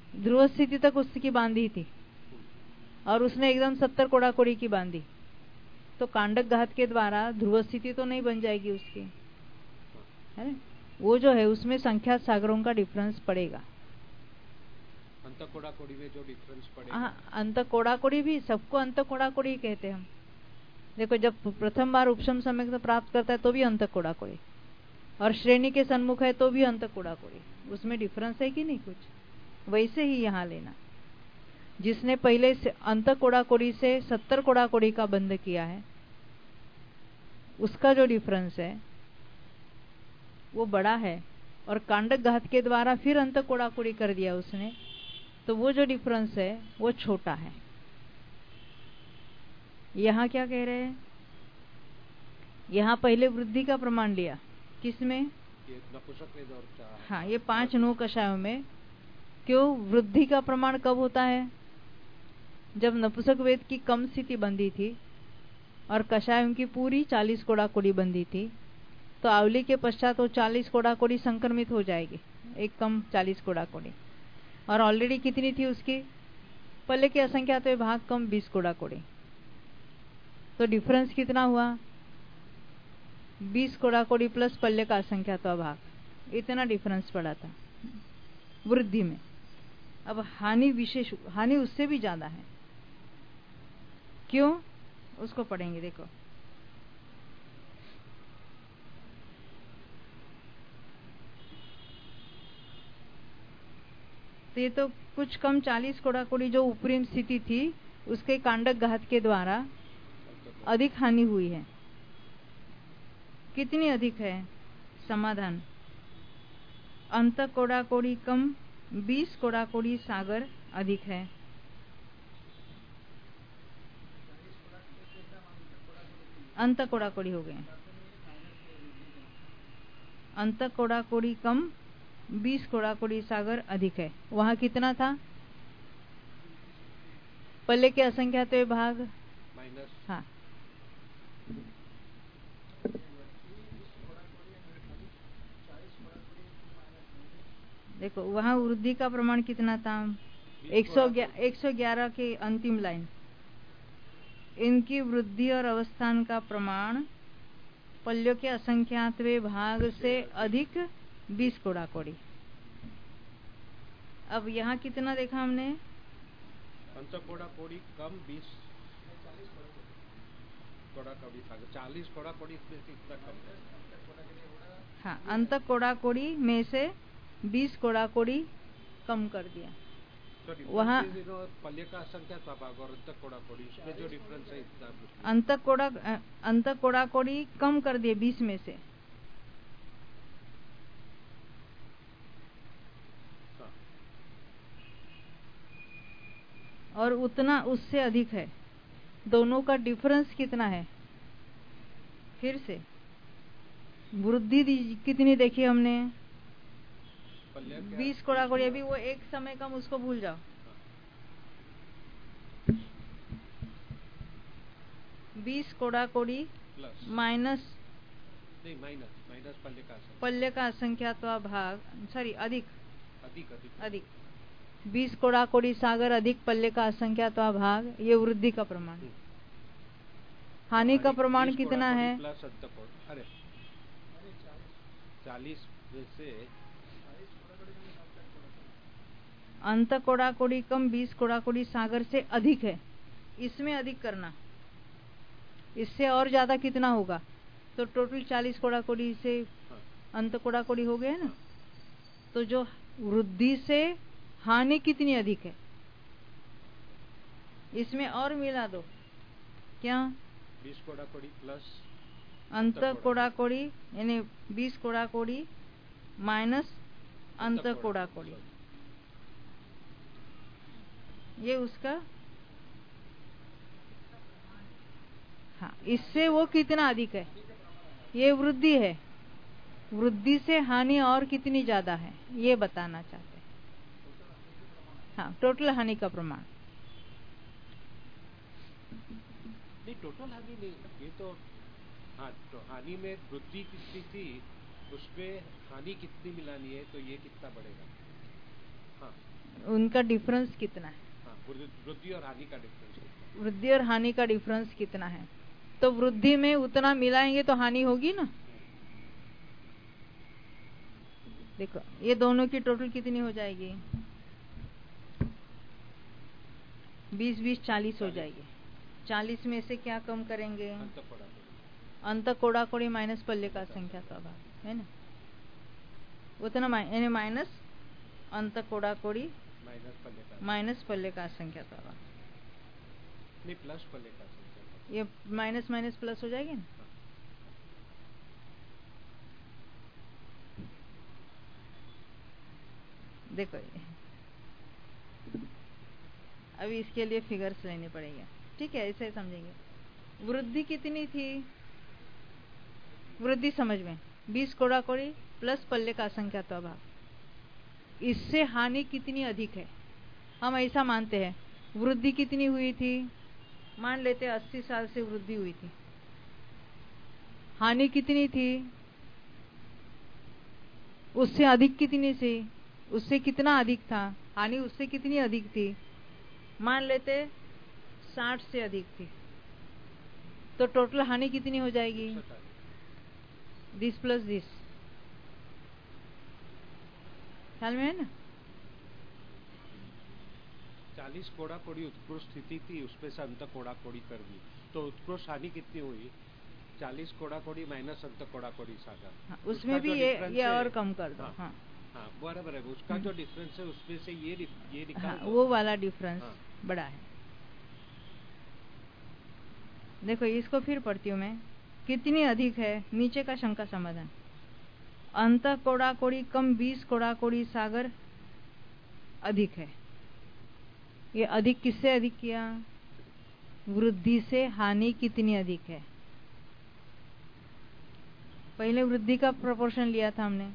ध्रुव स्थिति तक उसकी बांधी थी और उसने एकदम 70 कोड़ा कोड़ी की बांधी, तो कांडक घात के द्वारा ध्रुव स्थिति तो नहीं बन जाएगी उसकी, है ना? वो जो है उसमें संख्यात सागरों का डिफरेंस पड़ेगा। अंत कोड़ा कोड़ी में जो डिफरेंस पड़ेगा। हाँ, अंत कोड़ा कोड़ी भी, सबको अंत कोड़ा कोड़ी कहते हैं हम। देखो, जब प्रथम बार उपशम सम्यक प्राप्त करता है तो भी अंत कोड़ा कोड़ी, और श्रेणी के सन्मुख है तो भी अंत कोड़ा कोड़ी। उसमें डिफरेंस है कि नहीं कुछ? वैसे ही यहाँ लेना, जिसने पहले से अंत कोड़ा कोड़ी से 70 कोड़ा कोड़ी का बंध किया है, उसका जो डिफरेंस है वो बड़ा है, और कांडक घात के द्वारा फिर अंत कोड़ा कोड़ी कर दिया उसने, तो वो जो डिफरेंस है वो छोटा है। यहाँ क्या कह रहे हैं? यहाँ पहले वृद्धि का प्रमाण लिया, किसमें? हाँ, ये 5 9 कषायों में। क्यों वृद्धि का प्रमाण कब होता है? जब नपुंसक वेद की कम स्थिति बंधी थी और कषायों की पूरी 40 कोड़ा कोड़ी बंधी थी, तो आवली के पश्चात वो 40 कोड़ा कोड़ी संक्रमित हो जाएगी, एक कम 40 कोड़ा कोड़ी। और ऑलरेडी कितनी थी उसकी? पल्ले के असंख्यात भाग कम 20 कोड़ा कोड़ी। तो डिफरेंस कितना हुआ? 20 कोड़ा कोड़ी प्लस पल्ले का असंख्यात भाग, इतना डिफरेंस पड़ा था वृद्धि में। अब हानि विशेष, हानि उससे भी ज्यादा है। क्यों? उसको पढ़ेंगे। देखो, तो ये तो कुछ कम 40 कोड़ा कोड़ी जो उपरिम स्थिति थी उसके कांडक घात के द्वारा अधिक हानि हुई है। कितनी अधिक है? समाधान, अंत कोड़ा कोड़ी कम 20 कोड़ा कोड़ी सागर अधिक है। अंत कोड़ा कोड़ी हो गए, अंत कोड़ा कोड़ी कम 20 कोड़ा कोड़ी सागर अधिक है। वहां कितना था? पल्ले के असंख्यात भाग माइनस। हाँ, देखो वहां वृद्धि का प्रमाण कितना था? 111 के अंतिम लाइन, इनकी वृद्धि और अवस्थान का प्रमाण पल्यों के असंख्यातवे भाग से अधिक 20 कोड़ा कोड़ी। अब यहाँ कितना देखा हमने? अंत कोड़ा कोड़ी कम 20 कोड़ा कोड़ी, 40 कोड़ा कोड़ी में से इतना कम है। हाँ, अंत कोड़ा कोड़ी में से 20 कोड़ा कोड़ी कम कर दिया। तो वहाँ पल्ले का असंख्यात भाग और अंत कोड़ा कोड़ी, इसमें जो डिफरेंस है इतना। अंत कोड़ा कोड़ी कम कर दिए 20 में से। और उतना उससे अधिक है। दोनों का डिफरेंस कितना है? फिर से वृद्धि कितनी देखी हमने? 20 कोड़ा कोड़ी। अभी वो एक समय कम, उसको भूल जाओ। 20 कोड़ा कोड़ी माइनस पल्ले का असंख्यात भाग, सॉरी अधिक 20 कोड़ा कोड़ी सागर अधिक पल्ले का असंख्यात भाग, ये वृद्धि का प्रमाण। हानि का प्रमाण कितना है? 40 में से अंत कोड़ा कोड़ी कम 20 कोड़ा कोड़ी सागर से अधिक है, इसमें अधिक करना। इससे और ज्यादा कितना होगा? तो टोटल 40 कोड़ा कोड़ी से अंत कोड़ा कोड़ी हो गया ना। तो जो वृद्धि से हानि कितनी अधिक है, इसमें और मिला दो। क्या? 20 कोड़ा कोड़ी प्लस अंत कोड़ा कोड़ी, यानी 20 कोड़ा कोड़ी माइनस अंत कोड़ा कोड़ी, ये उसका। हाँ, इससे वो कितना अधिक है? ये वृद्धि है। वृद्धि से हानि और कितनी ज्यादा है, ये बताना चाहते हैं। हाँ, टोटल हानि का प्रमाण। नहीं, टोटल हानि नहीं, ये तो हाँ, तो हानि में वृद्धि कितनी थी, उसमें हानि कितनी मिलानी है, तो ये कितना बढ़ेगा? हाँ, उनका डिफरेंस कितना है? वृद्धि और हानि का डिफरेंस। वृद्धि और हानि का डिफरेंस कितना है? तो वृद्धि में उतना मिलाएंगे तो हानि होगी ना। देखो ये दोनों की टोटल कितनी हो जाएगी? 20-20 40 हो जाएगी। 40 में से क्या कम करेंगे? अंत कोड़ा कोड़ी माइनस पल्ले का संख्या का भाग है ना, उतना माइनस अंत कोड़ा कोड़ी माइनस पल्ले का संख्या का भाग, नहीं प्लस पल्ले का संख्या। ये माइनस माइनस प्लस हो जाएगी ना। देखो अभी इसके लिए फिगर्स लेने पड़ेंगे, ठीक है, ऐसे समझेंगे। वृद्धि कितनी थी? वृद्धि समझ में 20 कोड़ा कोड़ी प्लस पल्ले का संख्या तो भाग। इससे हानि कितनी अधिक है? हम ऐसा मानते हैं। वृद्धि कितनी हुई थी? मान लेते 80 साल से वृद्धि हुई थी। हानि कितनी थी? उससे अधिक कितनी थी? उससे कितना अधिक था? हानि उससे कितनी अधिक थी? मान लेते 60 से अधिक थी। तो टोटल हानि कितनी हो जाएगी? 10 प्लस 10। ख्याल में है ना? 40 कोड़ा कोड़ी उत्कृष्ट स्थिति थी, उसमें से अंत कोड़ा कोड़ी कर दी, तो उत्कृष्ट हानि कितनी हुई? 40 कोड़ा कोड़ी माइनस अंत कोड़ा कोड़ी सागर। हाँ, उसमें भी ये और कम कर दो। हाँ हाँ बराबर है। उसका जो डिफरेंस है उसमें से ये निकाल दो। वो वाला डिफरेंस बड़ा है। देखो इसको फिर पढ़ती हूँ मैं। कितनी अधिक है? नीचे का शंका समाधान। अंत कोड़ा कोड़ी कम 20 कोड़ा कोड़ी सागर अधिक है। ये अधिक किससे अधिक किया? वृद्धि से हानि कितनी अधिक है? पहले वृद्धि का प्रोपोर्शन लिया था हमने।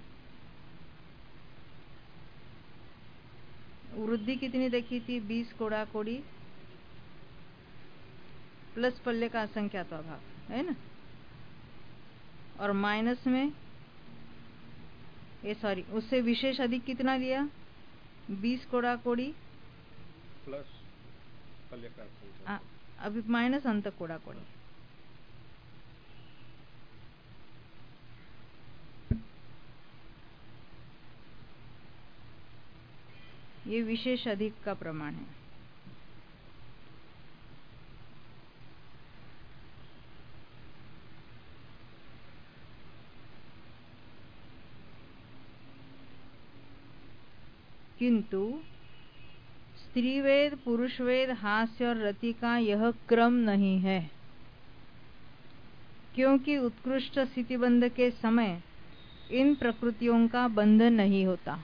वृद्धि कितनी देखी थी? 20 कोड़ा कोड़ी प्लस पल्ले का असंख्यात भाग है ना, और माइनस में उससे विशेष अधिक कितना दिया? 20 कोड़ा कोड़ी प्लस पल्ले का असंख्यात, अभी माइनस अंत कोड़ा कोड़ी। ये विशेष अधिक का प्रमाण है। किंतु स्त्रीवेद, पुरुषवेद, हास्य और रति का यह क्रम नहीं है, क्योंकि उत्कृष्ट स्थिति बंध के समय इन प्रकृतियों का बंधन नहीं होता।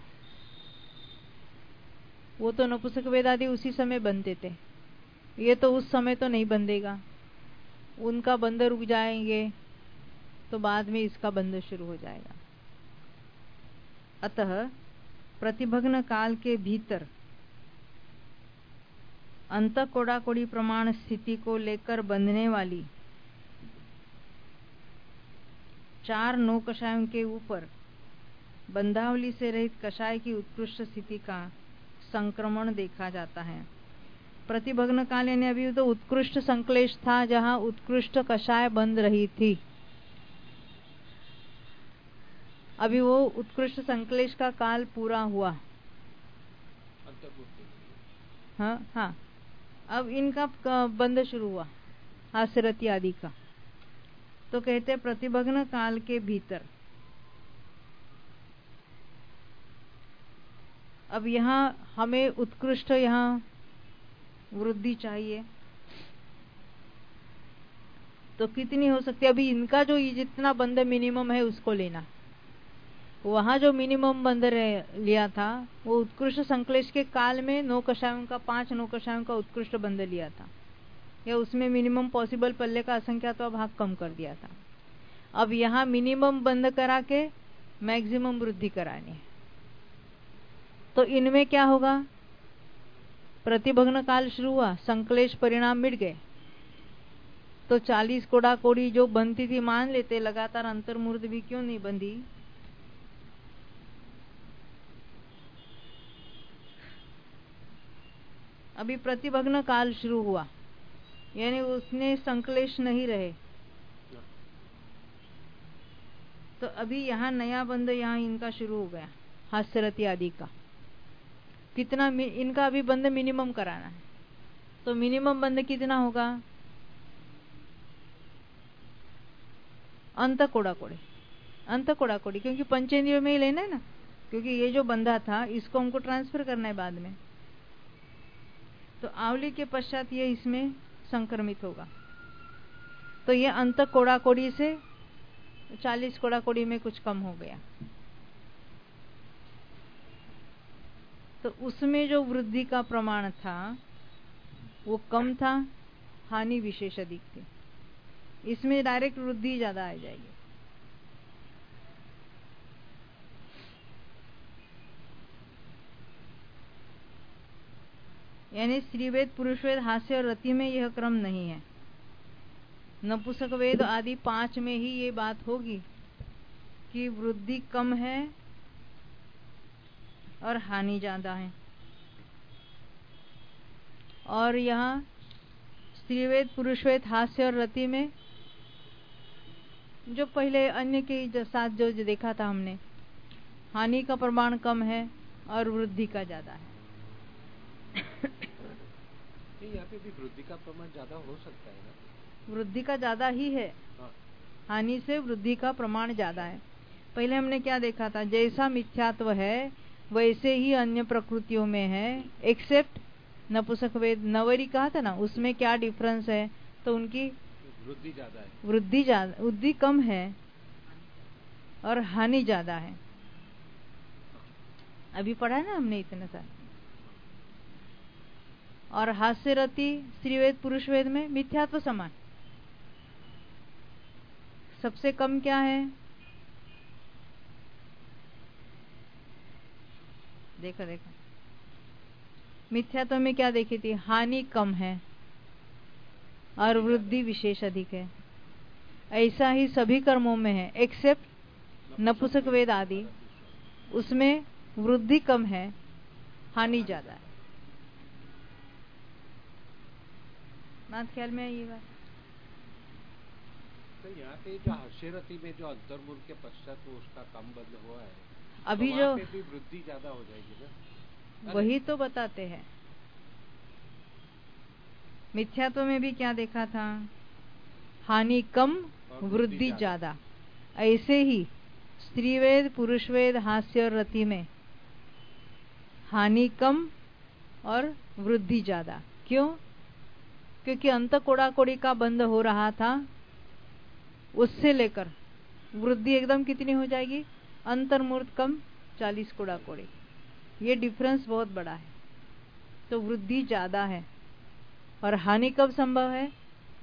वो तो नपुंसक वेद आदि उसी समय बनते थे, ये तो उस समय तो नहीं बंधेगा। उनका बंध रुक जाएंगे तो बाद में इसका बंध शुरू हो जाएगा। अतः प्रतिभग्न काल के भीतर अंत कोड़ा कोड़ी प्रमाण स्थिति को लेकर बंधने वाली 4 नौ कषायों के ऊपर बंधावली से रहित कषाय की उत्कृष्ट स्थिति का संक्रमण देखा जाता है। प्रतिभग्न काल यानी अभी तो उत्कृष्ट संक्लेश था, जहां उत्कृष्ट कषाय बंध रही थी। अभी वो उत्कृष्ट संक्लेश का काल पूरा हुआ। हाँ, अब इनका बंध शुरू हुआ, हास्यरति आदि का। तो कहते प्रतिभग्न काल के भीतर। अब यहाँ हमें उत्कृष्ट यहाँ वृद्धि चाहिए, तो कितनी हो सकती है? अभी इनका जो जितना बंध मिनिमम है उसको लेना। वहां जो मिनिमम बंध लिया था वो उत्कृष्ट संक्लेश के काल में 9 कषायों का 5 9 कषायों का उत्कृष्ट बंध लिया था, या उसमें मिनिमम पॉसिबल पल्ले का असंख्यात भाग कम कर दिया था। अब यहाँ मिनिमम बंद करा के मैक्सिमम वृद्धि करानी है। तो इनमें क्या होगा? प्रतिभग्न काल शुरू हुआ, संक्लेश परिणाम मिट गए, तो 40 कोड़ा कोड़ी जो बनती थी, मान लेते लगातार अंतर्मूर्ध भी क्यों नहीं बंधी, अभी प्रतिभग्न काल शुरू हुआ, यानी उसने संकलेश नहीं रहे, तो अभी यहाँ नया बंध यहाँ इनका शुरू हो गया, हास्यरति आदि का। कितना इनका अभी बंध मिनिमम कराना है, तो मिनिमम बंध कितना होगा? अंत कोड़ा कोड़ी, क्योंकि पंचेंद्रियों में ही लेना है ना, क्योंकि ये जो बंधा था इसको हमको ट्रांसफर करना है बाद में, तो आवली के पश्चात ये इसमें संक्रमित होगा। तो ये अंत कोड़ा कोड़ी से 40 कोड़ा कोड़ी में कुछ कम हो गया, तो उसमें जो वृद्धि का प्रमाण था वो कम था, हानि विशेष अधिक थी। इसमें डायरेक्ट वृद्धि ज्यादा आ जाएगी। यानी स्त्रीवेद, पुरुषवेद, हास्य और रति में यह क्रम नहीं है। नपुंसक वेद आदि 5 में ही ये बात होगी कि वृद्धि कम है और हानि ज्यादा है। और यहाँ स्त्रीवेद, पुरुषवेद, हास्य और रति में जो पहले अन्य के साथ जो देखा था हमने, हानि का प्रमाण कम है और वृद्धि का ज्यादा है। यहाँ पे भी वृद्धि का प्रमाण ज्यादा हो सकता है ना? वृद्धि का ज्यादा ही है। हाँ। हानि से वृद्धि का प्रमाण ज्यादा है। पहले हमने क्या देखा था, जैसा मिथ्यात्व है वैसे ही अन्य प्रकृतियों में है, एक्सेप्ट नपुंसक वेद, नवरी कहा था ना, उसमें क्या डिफरेंस है? तो उनकी वृद्धि ज्यादा है, वृद्धि कम है और हानि ज्यादा है। अभी पढ़ा है ना हमने इतना सा। और हास्य रति स्त्रीवेद, पुरुषवेद में मिथ्यात्व समान। सबसे कम क्या है? देखो मिथ्यात्व में क्या देखी थी? हानि कम है और वृद्धि विशेष अधिक है। ऐसा ही सभी कर्मों में है, एक्सेप्ट नपुंसक वेद आदि, उसमें वृद्धि कम है, हानि ज्यादा है। बात ख्याल में आई ये बात? तो यहाँ पे जो हास्यरति में जो अंतर्मुख के पश्चात वो उसका कम बंद हुआ है, अभी तो जो पे भी वृद्धि ज्यादा हो जाएगी ना? वही तो बताते हैं। मिथ्यात्व में भी क्या देखा था? हानि कम, वृद्धि ज्यादा। ऐसे ही स्त्रीवेद, पुरुषवेद, हास्य और रति में हानि कम और वृद्धि ज्यादा। क्यों? क्योंकि अंत कोड़ा कोड़ी का बंद हो रहा था, उससे लेकर वृद्धि एकदम कितनी हो जाएगी? अंतर्मूर्त कम 40 कोड़ा कोड़ी। ये डिफरेंस बहुत बड़ा है, तो वृद्धि ज्यादा है। और हानि कब संभव है?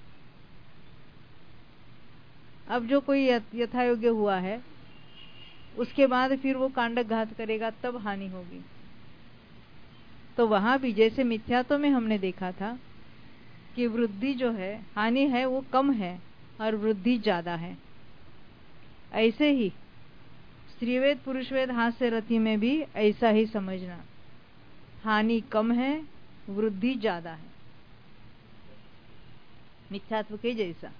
अब जो कोई यथा योग्य हुआ है उसके बाद फिर वो कांडक घात करेगा, तब हानि होगी। तो वहां भी जैसे मिथ्यात्व में हमने देखा था कि वृद्धि जो है, हानि है वो कम है और वृद्धि ज्यादा है, ऐसे ही स्त्रीवेद, पुरुषवेद, हास्य रति में भी ऐसा ही समझना, हानि कम है, वृद्धि ज्यादा है, मिथ्यात्व के जैसा।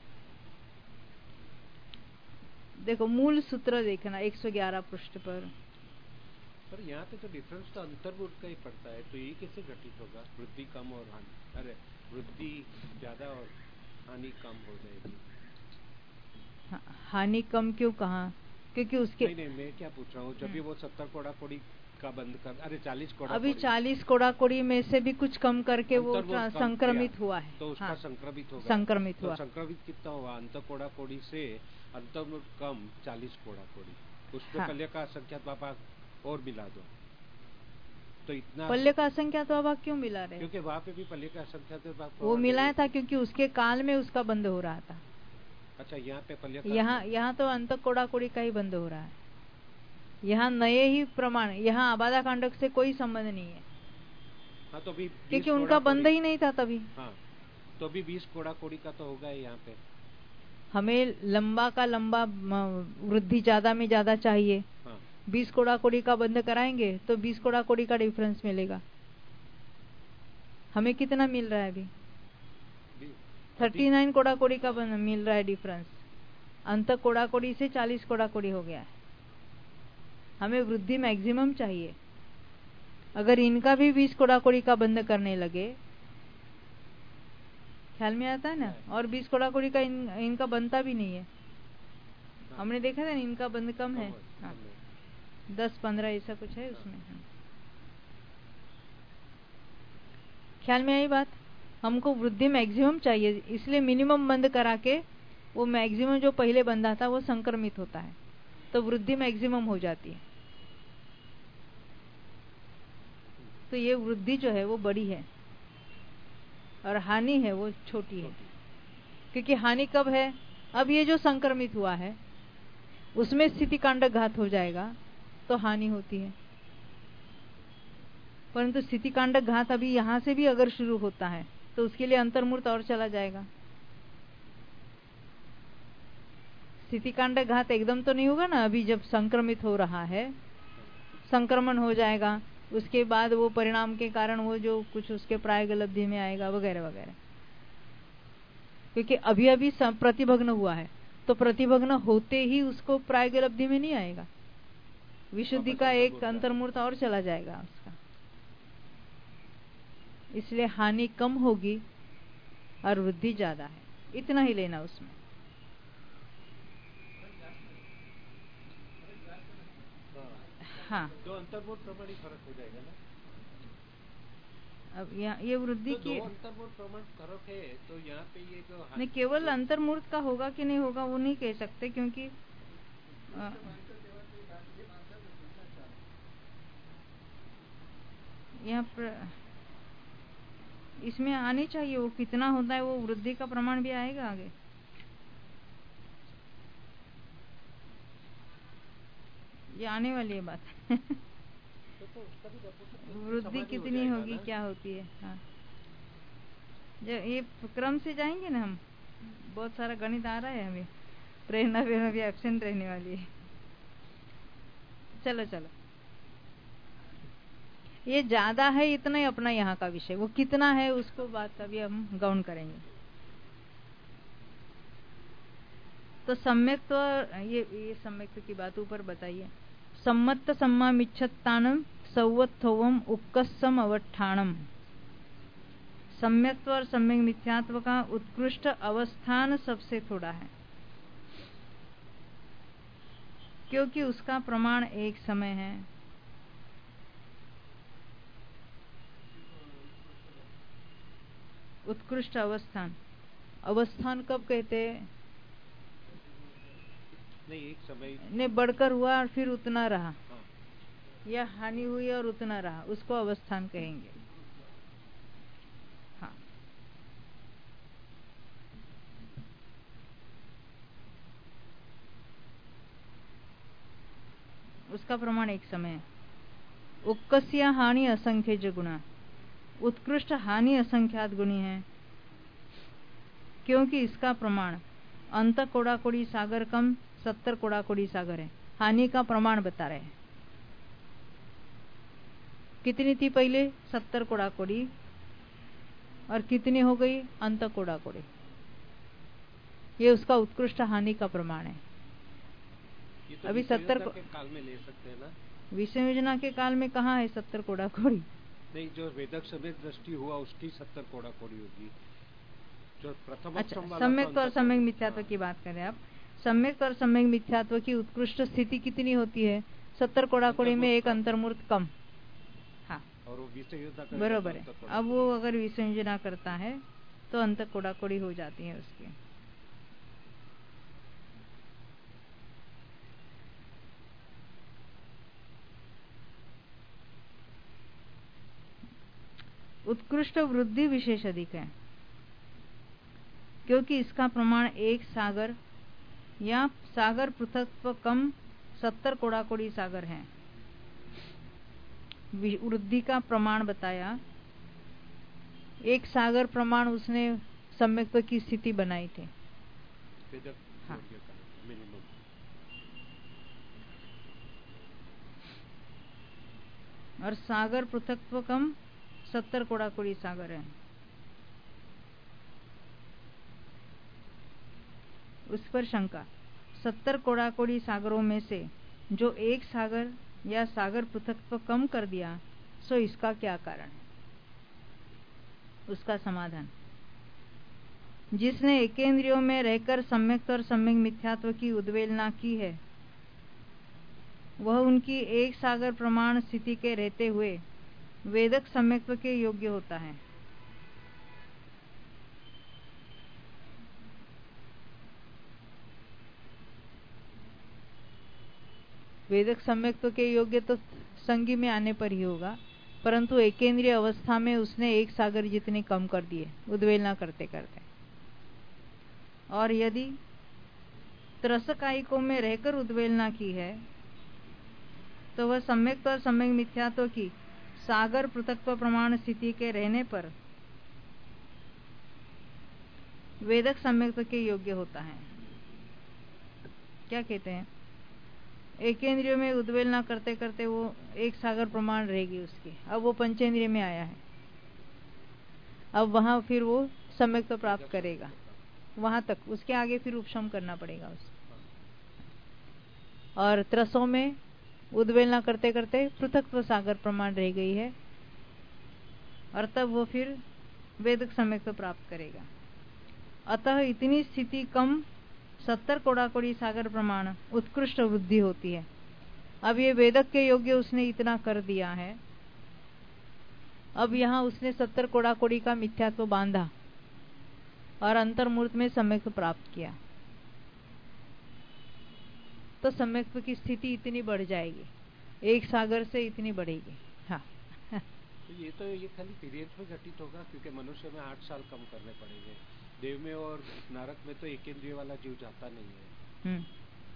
देखो मूल सूत्र देखना 111 पृष्ठ पर। यहाँ पे तो डिफरेंस तो अंतर्मुख का ही पड़ता है, तो ये कैसे घटित होगा? वृद्धि कम और हानि, अरे वृद्धि ज्यादा और हानि कम हो जाएगी। हानि कम क्यों कहा? क्योंकि उसके नहीं, मैं क्या पूछ रहा हूँ, जब भी वो 70 कोड़ा कोड़ी का बंद कर, अरे 40 कोड़ा, अभी 40 कोड़ा कोड़ी में से भी कुछ कम करके वो संक्रमित हुआ है, तो उसका संक्रमित होगा। संक्रमित हुआ, संक्रमित कितना हुआ? अंत कोड़ा कोड़ी से अंतर्मुख कम 40 कोड़ा कोड़ी, उसमें पल्ले का असंख्यात बाबा और मिला दो, तो इतना पल्ले का असंख्यात बाबा क्यों मिला रहे? क्योंकि वहाँ पे भी पल्ले का असंख्यात बाबा वो मिलाया था क्योंकि उसके काल में उसका बंद हो रहा था। अच्छा, यहाँ पे पल्ले यहाँ तो अंत कोड़ा कोड़ी का ही बंद हो रहा है। यहाँ नए ही प्रमाण, यहाँ आबादा कांडक से कोई संबंध नहीं है। हाँ, तो भी क्योंकि उनका बंद ही नहीं था तभी। हाँ, तो भी 20 कोड़ा कोड़ी का तो होगा यहाँ पे। हमें लंबा का लंबा वृद्धि ज्यादा में ज्यादा चाहिए। हाँ। 20 कोड़ा कोड़ी का बंद कराएंगे तो 20 कोड़ा कोड़ी का डिफरेंस मिलेगा। हमें कितना मिल रहा है अभी? 39 कोड़ा कोड़ी का मिल रहा है डिफरेंस। अंत कोड़ा कोड़ी से 40 कोड़ा कोड़ी हो गया है। हमें वृद्धि मैक्सिमम चाहिए। अगर इनका भी 20 कोड़ा कोड़ी का बंद करने लगे, ख्याल में आता है ना, और 20 कोड़ा कोड़ी का इनका बनता भी नहीं है। हमने देखा था ना, इनका बंद कम है। हाँ, 10-15 ऐसा कुछ है उसमें। ख्याल में आई बात? हमको वृद्धि मैक्सिमम चाहिए, इसलिए मिनिमम बंद करा के वो मैक्सिमम जो पहले बंधा था वो संक्रमित होता है, तो वृद्धि मैक्सिमम हो जाती है। तो ये वृद्धि जो है वो बड़ी है और हानि है वो छोटी है। क्योंकि हानि कब है? अब ये जो संक्रमित हुआ है उसमें स्थिति कांड घात हो जाएगा तो हानि होती है। परंतु स्थिति कांड घात अभी यहां से भी अगर शुरू होता है तो उसके लिए अंतर्मूर्त और चला जाएगा। स्थिति कांड घात एकदम तो नहीं होगा ना। अभी जब संक्रमित हो रहा है, संक्रमण हो जाएगा, उसके बाद वो परिणाम के कारण वो जो कुछ उसके प्रायगलब्धि में आएगा वगैरह वगैरह। क्योंकि अभी अभी प्रतिभग्न हुआ है, तो प्रतिभग्न होते ही उसको प्रायगलब्धि में नहीं आएगा, विशुद्धि का एक अंतर्मूर्त और चला जाएगा उसका। इसलिए हानि कम होगी और वृद्धि ज्यादा है, इतना ही लेना उसमें। हाँ, तो अंतर्मूर्त प्रमाण ही फर्क हो जाएगा ना। अब यहाँ ये वृद्धि की अंतर्मूर्त प्रमाण फर्क है, तो यहाँ पे ये जो नहीं, केवल अंतर्मूर्त का होगा कि नहीं होगा वो नहीं कह सकते, क्योंकि यहाँ पर इसमें आनी चाहिए वो कितना होता है, वो वृद्धि का प्रमाण भी आएगा आगे। ये आने वाली है बात। वृद्धि कितनी होगी, क्या होती है। हाँ, जब ये क्रम से जाएंगे ना हम, बहुत सारा गणित आ रहा है हमें, प्रेरणा भी एब्सेंट रहने वाली है। चलो चलो, ये ज्यादा है इतना ही अपना यहाँ का विषय, वो कितना है उसको बात अभी हम गौण करेंगे। तो सम्यक्त्व, ये सम्यक्त्व की बात ऊपर बताइए। सम्मत सम्मामिच्छत्तानम सौवत्थोवम उपकस्सम अवट्ठाणम। सम्यक्त्व और सम्यक मिथ्यात्व का उत्कृष्ट अवस्थान सबसे थोड़ा है, क्योंकि उसका प्रमाण एक समय है। उत्कृष्ट अवस्थान, अवस्थान कब कहते हैं? नहीं, एक समय ने बढ़कर हुआ और फिर उतना रहा। हाँ। या हानि हुई और उतना रहा, उसको अवस्थान कहेंगे। हाँ, उसका प्रमाण एक समय है। उपकस्य हानि असंख्य जो गुणा, उत्कृष्ट हानि असंख्यात गुणी है, क्योंकि इसका प्रमाण अंत कोड़ा कोड़ी सागर कम 70 कोड़ा कोड़ी सागर है। हानि का प्रमाण बता रहे हैं। कितनी थी पहले? 70 कोड़ा कोड़ी, और कितनी हो गई? अंत कोड़ा कोड़ी। ये उसका उत्कृष्ट हानि का प्रमाण है। तो अभी 70 के काल में ले सकते हैं ना। विषय योजना के काल में कहाँ है 70 कोड़ा कोड़ी? नहीं, जो वेदक समय दृष्टि हुआ उसकी 70 कोड़ा कोड़ी होगी। जो प्रथम अच्छा, सम्यक और सम्यक मिथ्यात्व की बात करें आप। सम्यक और सम्यक मिथ्यात्व की उत्कृष्ट स्थिति कितनी होती है? 70 कोड़ा कोड़ी में एक अंतर्मूर्त कम। हाँ, और वो विषय बरोबर है। अब वो अगर विसंयोजना करता है तो अंत कोड़ा कोड़ी हो जाती है उसकी। उत्कृष्ट वृद्धि विशेष अधिक है, क्योंकि इसका प्रमाण एक सागर या सागर पृथक्त्व कम 70 कोड़ा कोड़ी सागर है। वृद्धि का प्रमाण बताया, एक सागर प्रमाण उसने सम्यक्त्व की स्थिति बनाई थी। हाँ, और सागर पृथक्त्व कम 70 कोड़ाकोड़ी सागर है। उस पर शंका, 70 कोड़ाकोड़ी सागरों में से जो एक सागर या सागर पृथकत्व कम कर दिया, सो इसका क्या कारण है? उसका समाधान, जिसने एकेंद्रियों में रहकर सम्यक्त और सम्यक मिथ्यात्व की उद्वेलना की है, वह उनकी एक सागर प्रमाण स्थिति के रहते हुए वेदक सम्यक्त्व के योग्य होता है। वेदक सम्यक्त्व के योग्य तो संगी में आने पर ही होगा, परंतु एकेंद्रीय अवस्था में उसने एक सागर जितने कम कर दिए उद्वेलना करते करते। और यदि त्रसकायिकों में रहकर उद्वेलना की है, तो वह सम्यक्त और सम्यक मिथ्यात्व की सागर पृथक्त्व प्रमाण स्थिति के रहने पर वेदक सम्यक्त्व के योग्य होता है। क्या कहते हैं? एकेंद्रियों में उद्वेलना करते करते वो एक सागर प्रमाण रहेगी उसकी। अब वो पंचेंद्रिय में आया है, अब वहां फिर वो सम्यक्त्व प्राप्त करेगा, वहां तक, उसके आगे फिर उपशम करना पड़ेगा उसको। और त्रसों में उद्वेलना करते करते पृथक्त्व सागर प्रमाण रह गई है, और तब वो फिर वेदक सम्यक्त्व प्राप्त करेगा। अतः इतनी स्थिति कम 70 कोड़ाकोड़ी सागर प्रमाण उत्कृष्ट वृद्धि होती है। अब ये वेदक के योग्य उसने इतना कर दिया है, अब यहाँ उसने 70 कोड़ाकोड़ी का मिथ्यात्व बांधा और अंतर्मूर्त में सम्यक्त्व प्राप्त किया, तो सम्यक्त्व की स्थिति इतनी बढ़ जाएगी, एक सागर से इतनी बढ़ेगी। हाँ तो ये खाली पीरियड्स में घटित होगा, क्योंकि मनुष्य में 8 साल कम करने पड़ेंगे। देव में और नरक में तो एकेंद्रिय वाला जीव जाता नहीं है।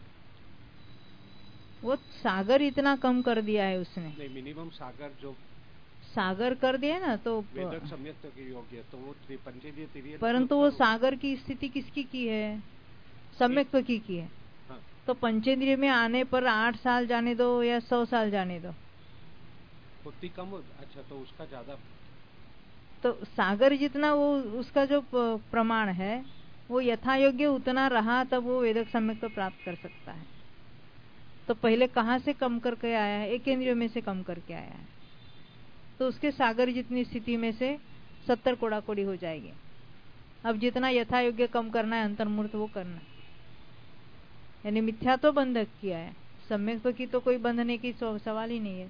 वो सागर इतना कम कर दिया है उसने। नहीं, मिनिमम सागर जो सागर कर दिया ना, तो वेदक सम्यक्त्व के योग्य, तो वो पंचेंद्रिय पीरियड। परंतु वो सागर की स्थिति किसकी की है? सम्यक्त्व की है। हाँ। तो पंचेंद्रिय में आने पर 8 साल जाने दो या 100 साल जाने दो, उतनी कम हो। अच्छा, तो उसका ज्यादा, तो सागर जितना वो उसका जो प्रमाण है वो यथा योग्य उतना रहा, तब वो वेदक सम्यक्त्व प्राप्त कर सकता है। तो पहले कहाँ से कम करके आया है? एकेंद्रियों में से कम करके आया है, तो उसके सागर जितनी स्थिति में से 70 कोड़ाकोड़ी हो जाएगी। अब जितना यथा योग्य कम करना है अंतर्मूर्त वो करना, यानी मिथ्या तो बंधक किया है, सम्यक्त्व की तो कोई बंधने की सवाल ही नहीं है।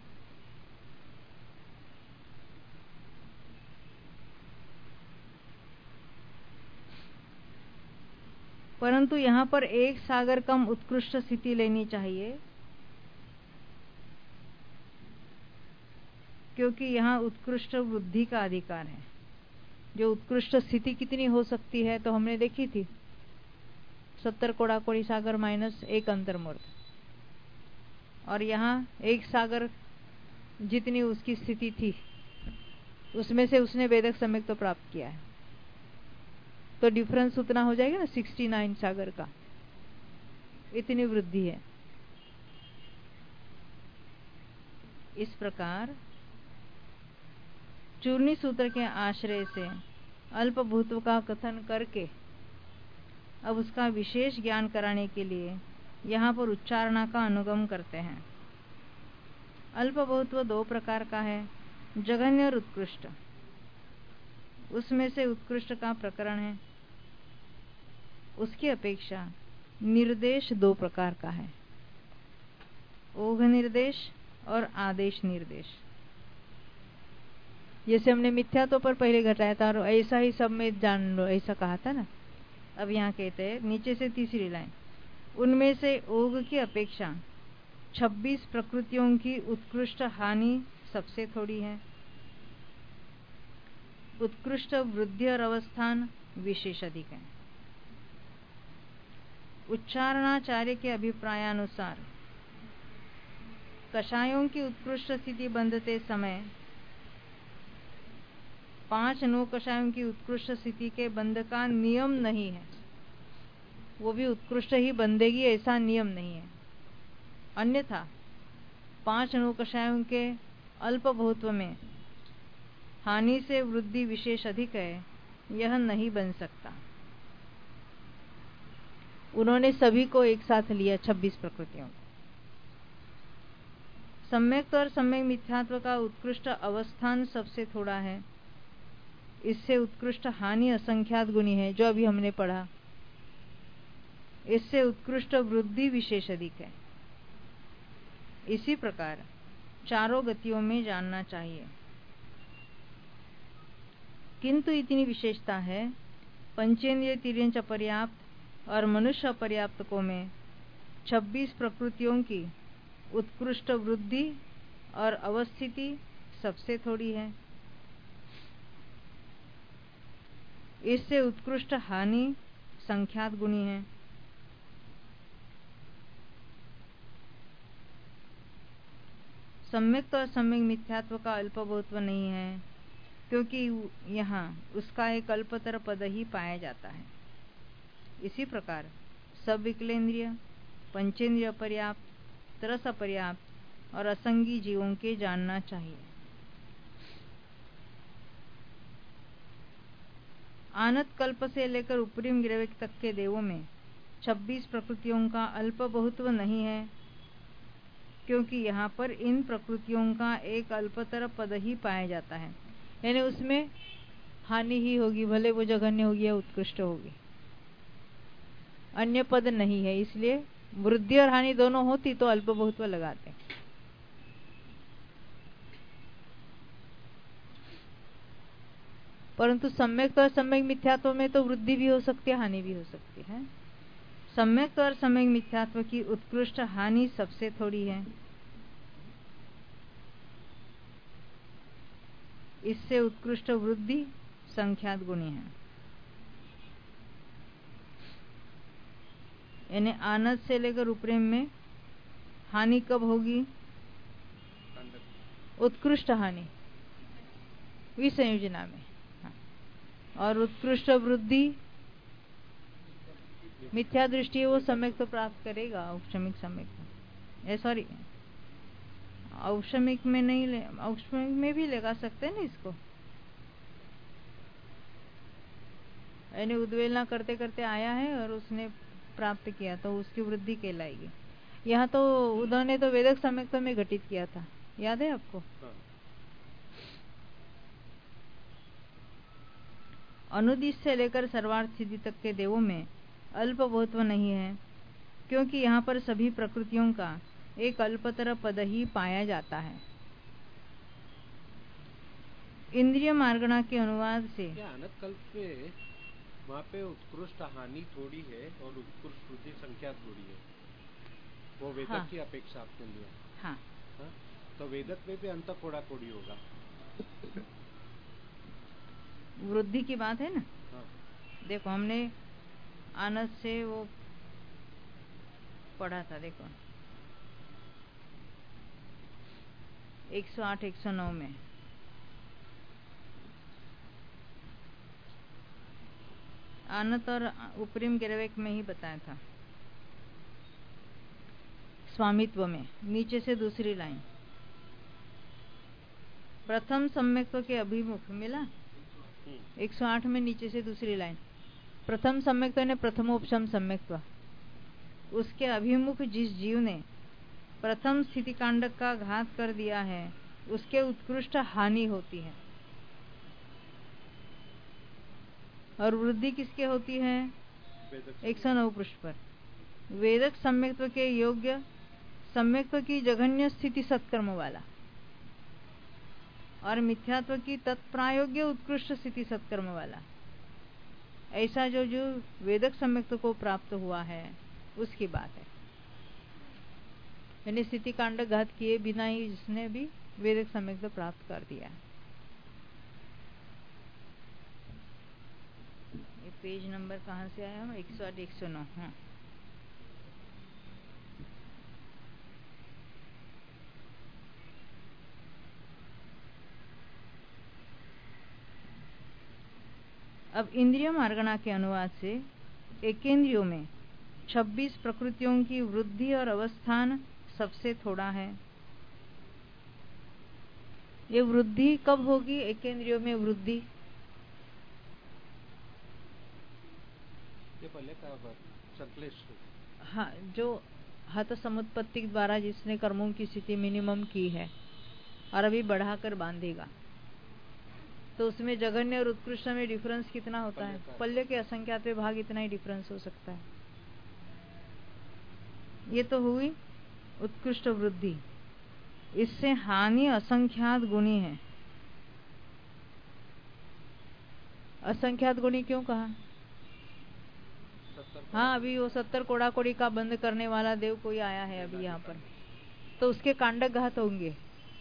परंतु यहाँ पर एक सागर कम उत्कृष्ट स्थिति लेनी चाहिए, क्योंकि यहाँ उत्कृष्ट वृद्धि का अधिकार है। जो उत्कृष्ट स्थिति कितनी हो सकती है तो हमने देखी थी, 70 कोड़ाकोड़ी सागर माइनस 1 अंतर्मूर्त, और यहाँ एक सागर जितनी उसकी स्थिति थी उसमें से उसने वेदक सम्यक्त्व तो प्राप्त किया है, तो डिफरेंस उतना हो जाएगा ना 69 सागर का, इतनी वृद्धि है। इस प्रकार चूर्णी सूत्र के आश्रय से अल्पभूत्व का कथन करके अब उसका विशेष ज्ञान कराने के लिए यहाँ पर उच्चारणा का अनुगम करते हैं। अल्पभूत्व 2 प्रकार का है, जघन्य और उत्कृष्ट। उसमें से उत्कृष्ट का प्रकरण है, उसकी अपेक्षा निर्देश 2 प्रकार का है, ओघ निर्देश और आदेश निर्देश। जैसे हमने मिथ्या तो पर पहले घटाया था, और ऐसा ही सब में जान लो, ऐसा कहा था ना। अब यहाँ कहते हैं नीचे से तीसरी लाइन, उनमें से ओघ की अपेक्षा 26 प्रकृतियों की उत्कृष्ट हानि सबसे थोड़ी है, उत्कृष्ट वृद्धि और अवस्थान विशेष अधिक है। उच्चारणाचार्य के अभिप्रायानुसार कषायों की उत्कृष्ट स्थिति बंधते समय 5 नो कषायों की उत्कृष्ट स्थिति के बंध का नियम नहीं है, वो भी उत्कृष्ट ही बंधेगी ऐसा नियम नहीं है। अन्यथा 5 नो कषायों के अल्पभूत्व में हानि से वृद्धि विशेष अधिक है, यह नहीं बन सकता। उन्होंने सभी को एक साथ लिया, 26 प्रकृतियों को। सम्यक्त और सम्यक मिथ्यात्व का उत्कृष्ट अवस्थान सबसे थोड़ा है, इससे उत्कृष्ट हानि असंख्यात गुणी है, जो अभी हमने पढ़ा। इससे उत्कृष्ट वृद्धि विशेष अधिक है। इसी प्रकार चारों गतियों में जानना चाहिए। किंतु इतनी विशेषता है, पंचेंद्रिय तिर्यंच अपर्याप्त और मनुष्य अपर्याप्तकों में 26 प्रकृतियों की उत्कृष्ट वृद्धि और अवस्थिति सबसे थोड़ी है। इससे उत्कृष्ट हानि संख्यात गुणी है। सम्यक्त और सम्यक मिथ्यात्व का अल्प बहुत्व नहीं है, क्योंकि यहाँ उसका एक अल्पतर पद ही पाया जाता है। इसी प्रकार सब विकलेंद्रिय, पंचेंद्रिय पर्याप्त, रस अपर्याप्त और असंगी जीवों के जानना चाहिए। आनत कल्प से लेकर उपरिम गिरवेक तक के देवों में 26 प्रकृतियों का अल्प बहुत्व नहीं है, क्योंकि यहाँ पर इन प्रकृतियों का एक अल्पतर पद ही पाया जाता है। यानी उसमें हानि ही होगी, भले वो जघन्य होगी या उत्कृष्ट होगी, अन्य पद नहीं है। इसलिए वृद्धि और हानि दोनों होती तो अल्प बहुत्व लगाते। परंतु सम्यक और सम्यक मिथ्यात्व में तो वृद्धि भी हो सकती है, हानि भी हो सकती है। सम्यक और सम्यक मिथ्यात्व की उत्कृष्ट हानि सबसे थोड़ी है। इससे उत्कृष्ट वृद्धि संख्यात गुणी है। यानी आनत से लेकर उपरिम में हानि कब होगी? उत्कृष्ट हानि विसंयोजना में। और उत्कृष्ट वृद्धि मिथ्या दृष्टि है, वो सम्यक तो प्राप्त करेगा, औक्षमिक सम्यक सॉरी औक्षमिक में नहीं ले, औक्षमिक में भी लगा सकते हैं ना इसको। यानी उद्वेलना करते करते आया है और उसने प्राप्त किया तो उसकी वृद्धि कहलाएगी। यहाँ तो उन्होंने तो वेदक सम्यक में घटित किया था, याद है आपको? अनुदिश से लेकर सर्वार्थ सिद्धि तक के देवों में अल्प बहुत्व नहीं है, क्योंकि यहाँ पर सभी प्रकृतियों का एक अल्पतर पद ही पाया जाता है। इंद्रिय मार्गणा के अनुवाद से अनंत कल्प में वहाँ पे उत्कृष्ट हानि थोड़ी है और उत्कृष्ट वृद्धि संख्या थोड़ी है, वो वेदक की अपेक्षा आपने लिया। हाँ। तो वेदक में भी अंत कोड़ा कोड़ी होगा। वृद्धि की बात है ना। देखो हमने आनंद से वो पढ़ा था, देखो 108 109 में आनत और उपरिम गिरवेक में ही बताया था। स्वामित्व में नीचे से दूसरी लाइन, प्रथम सम्यक्त्व के अभिमुख मिला 108 में, नीचे से दूसरी लाइन, प्रथम सम्यक्त्व ने प्रथमोपशम सम्यक्त्व, उसके अभिमुख जिस जीव ने प्रथम स्थिति कांडक का घात कर दिया है, उसके उत्कृष्ट हानि होती है। और वृद्धि किसके होती है? 109 पृष्ठ पर। वेदक सम्यक्त्व के योग्य सम्यक्त्व की जघन्य स्थिति सत्कर्म वाला और मिथ्यात्व की तत्प्रायोग्य उत्कृष्ट स्थिति सत्कर्म वाला, ऐसा जो वेदक सम्यक्त्व को प्राप्त हुआ है उसकी बात है। यानी स्थिति कांड घात किए बिना ही जिसने भी वेदक सम्यक्त्व प्राप्त कर दिया। ये पेज नंबर कहाँ से आया? 108 109। हाँ, अब इंद्रिय मार्गणा के अनुवाद से एकेंद्रियों में 26 प्रकृतियों की वृद्धि और अवस्थान सबसे थोड़ा है। ये वृद्धि कब होगी एकेंद्रियों में वृद्धि? ये पहले का संश्लेष। हाँ, जो हत समुत्पत्ति द्वारा जिसने कर्मों की स्थिति मिनिमम की है और अभी बढ़ाकर बांधेगा, तो उसमें जघन्य और उत्कृष्ट में डिफरेंस कितना होता है? पल्य के असंख्यात भाग इतना ही डिफरेंस हो सकता है। ये तो हुई उत्कृष्ट वृद्धि। इससे हानि असंख्यात गुणी है। असंख्यात गुणी क्यों कहा? हाँ, अभी वो 70 कोड़ा कोड़ी का बंद करने वाला देव कोई आया है अभी यहाँ पर, तो उसके कांडक घात होंगे।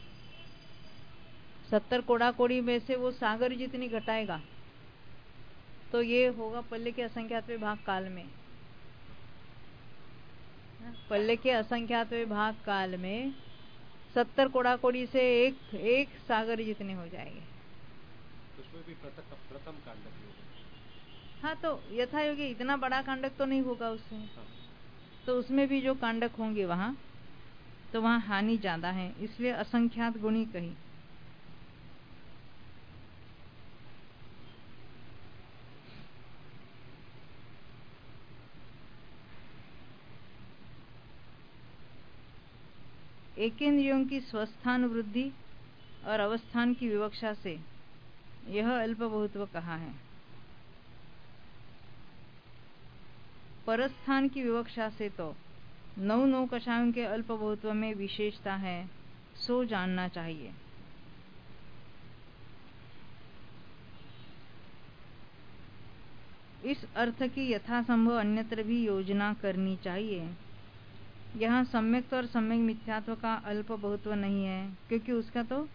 70 कोड़ा कोड़ी में से वो सागर जितनी घटाएगा, तो ये होगा पल्ले के असंख्यात भाग काल में। पल्ले के असंख्यात भाग काल में 70 कोड़ा कोड़ी से एक सागर जितने हो जाएंगे। उसमें भी प्रथम कांडक। हाँ, तो यथा योगी इतना बड़ा कांडक तो नहीं होगा उसमें, तो उसमें भी जो कांडक होंगे वहां, तो वहां हानि ज्यादा है, इसलिए असंख्यात गुणी कही। एकेंद्रियों की स्वस्थान वृद्धि और अवस्थान की विवक्षा से यह अल्प बहुत्व कहा है। परस्थान की विवक्षा से तो 9 कषायों के अल्प बहुत्व में विशेषता है, सो जानना चाहिए। इस अर्थ की यथासंभव अन्यत्र भी योजना करनी चाहिए। यहाँ सम्यक और सम्यक मिथ्यात्व का अल्प बहुत्व नहीं है, क्योंकि उसका तो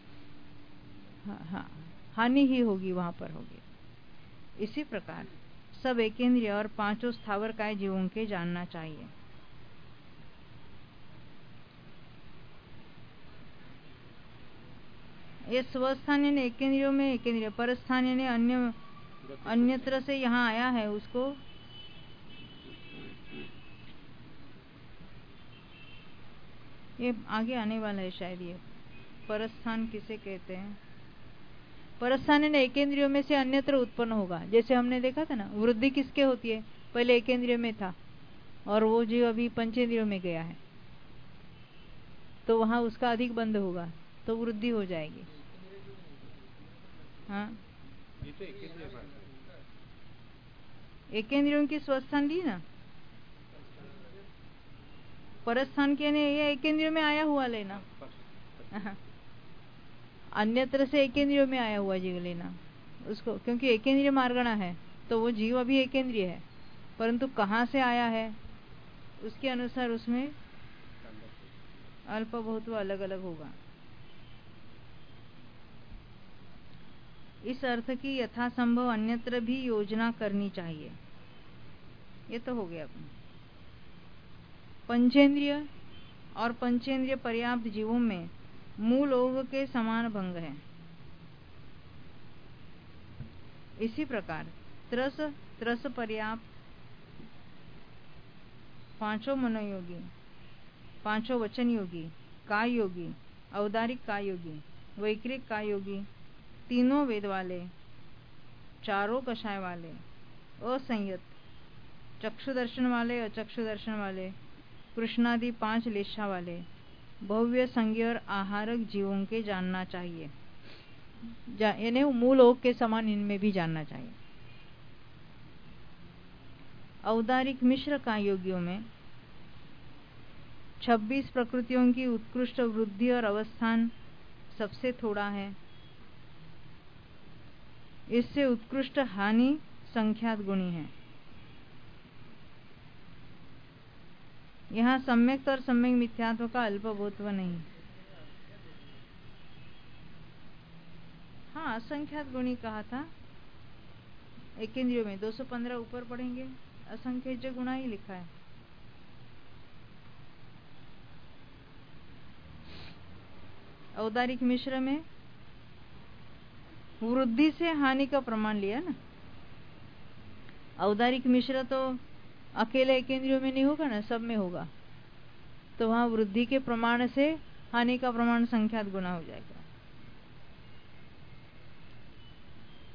हानि ही होगी, वहां पर होगी। इसी प्रकार सब एकेंद्रिय और 5 स्थावर काय जीवों के जानना चाहिए। ये स्वस्थान ने एकेंद्रियों में एकेंद्रिय, परस्थान ने अन्यत्र से यहाँ आया है, उसको ये आगे आने वाला है शायद। ये परस्थान किसे कहते हैं? परस्थान ने एकेंद्रियों में से अन्यत्र उत्पन्न होगा। जैसे हमने देखा था ना, वृद्धि किसके होती है? पहले एकेंद्रिय में था और वो जीव अभी पंचेंद्रियों में गया है, तो वहां उसका अधिक बंध होगा, तो वृद्धि हो जाएगी। हाँ, एकेंद्रियों की स्वस्थान दी ना, परस्थान के ने ये एकेंद्रियों में आया हुआ लेना, अन्यत्र से एकेंद्रियों में आया हुआ जीव लेना उसको, क्योंकि एकेंद्रिय मार्गणा है, तो वो जीव अभी एकेंद्रिय है, परंतु कहाँ से आया है उसके अनुसार उसमें अल्प बहुत्व अलग अलग होगा। इस अर्थ की यथासंभव अन्यत्र भी योजना करनी चाहिए। ये तो हो गया अपने पंचेंद्रिय और पंचेंद्रिय पर्याप्त जीवों में मूल ओघ के समान भंग है। इसी प्रकार त्रस पर्याप्त 5 मनोयोगी, 5 वचन योगी, काय योगी, औदारिक काय योगी, वैक्रिक काय योगी, 3 वेद वाले, 4 कषाय वाले, असंयत, चक्षु दर्शन वाले, अचक्षु दर्शन वाले, कृष्णादि 5 लेशा वाले, भव्य संज्ञ और आहारक जीवों के जानना चाहिए। यानी मूल ओघ के समान इनमें भी जानना चाहिए। औदारिक मिश्र काय योगियों में 26 प्रकृतियों की उत्कृष्ट वृद्धि और अवस्थान सबसे थोड़ा है। इससे उत्कृष्ट हानि संख्यात गुणी है। यहाँ सम्यक और सम्यक मिथ्यात्व का अल्प बहुत्व नहीं। हाँ, असंख्यात गुणी कहा था एकेंद्रियों में। 215 ऊपर पढ़ेंगे, असंख्य गुणा ही लिखा है। औदारिक मिश्र में वृद्धि से हानि का प्रमाण लिया ना। औदारिक मिश्र तो अकेले एकेंद्रियों में नहीं होगा ना, सब में होगा, तो वहां वृद्धि के प्रमाण से हानि का प्रमाण संख्यात गुना हो जाएगा।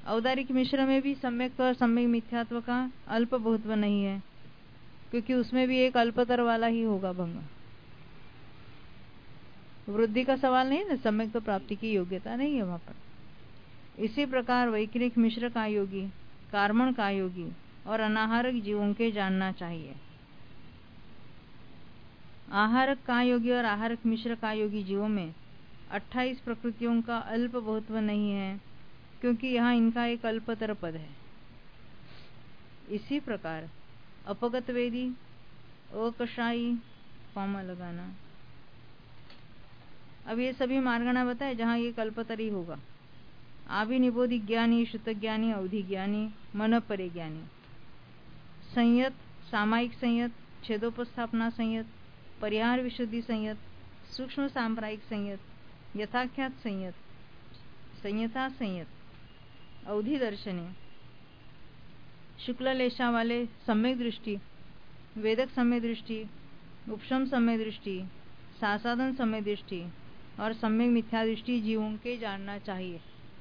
औदारिक मिश्र में भी सम्यक और सम्यक मिथ्यात्व का अल्प बहुत्व नहीं है, क्योंकि उसमें भी एक अल्पतर वाला ही होगा भंग। वृद्धि का सवाल नहीं ना, सम्यक तो प्राप्ति की योग्यता नहीं है वहां पर। इसी प्रकार वैक्रिक मिश्र का योगी, कार्मण का योगी और अनाहारक जीवों के जानना चाहिए। आहारक का योगी और आहारक मिश्र का योगी जीवों में 28 प्रकृतियों का अल्प बहुत्व नहीं है, क्योंकि यहाँ इनका एक अल्पतर पद है। इसी प्रकार अपगत वेदी, अकषाई, कॉमा लगाना, अब ये सभी मार्गना बताए जहाँ ये कल्पतरी होगा। आभिनिबोधि ज्ञानी, श्रुत ज्ञानी, अवधि ज्ञानी, मन परे ज्ञानी, संयत, सामायिक संयत, छेदोपस्थापना संयत, परिहार विशुद्धि संयत, सूक्ष्म सांप्रायिक संयत, यथाख्यात संयत, संयता संयत, अवधि दर्शनी, शुक्ल लेशा वाले सम्यक दृष्टि, वेदक सम्यक दृष्टि, उपशम सम्यक दृष्टि, सासाधन सम्यक दृष्टि और सम्यक मिथ्या दृष्टि जीवों के जानना चाहिए।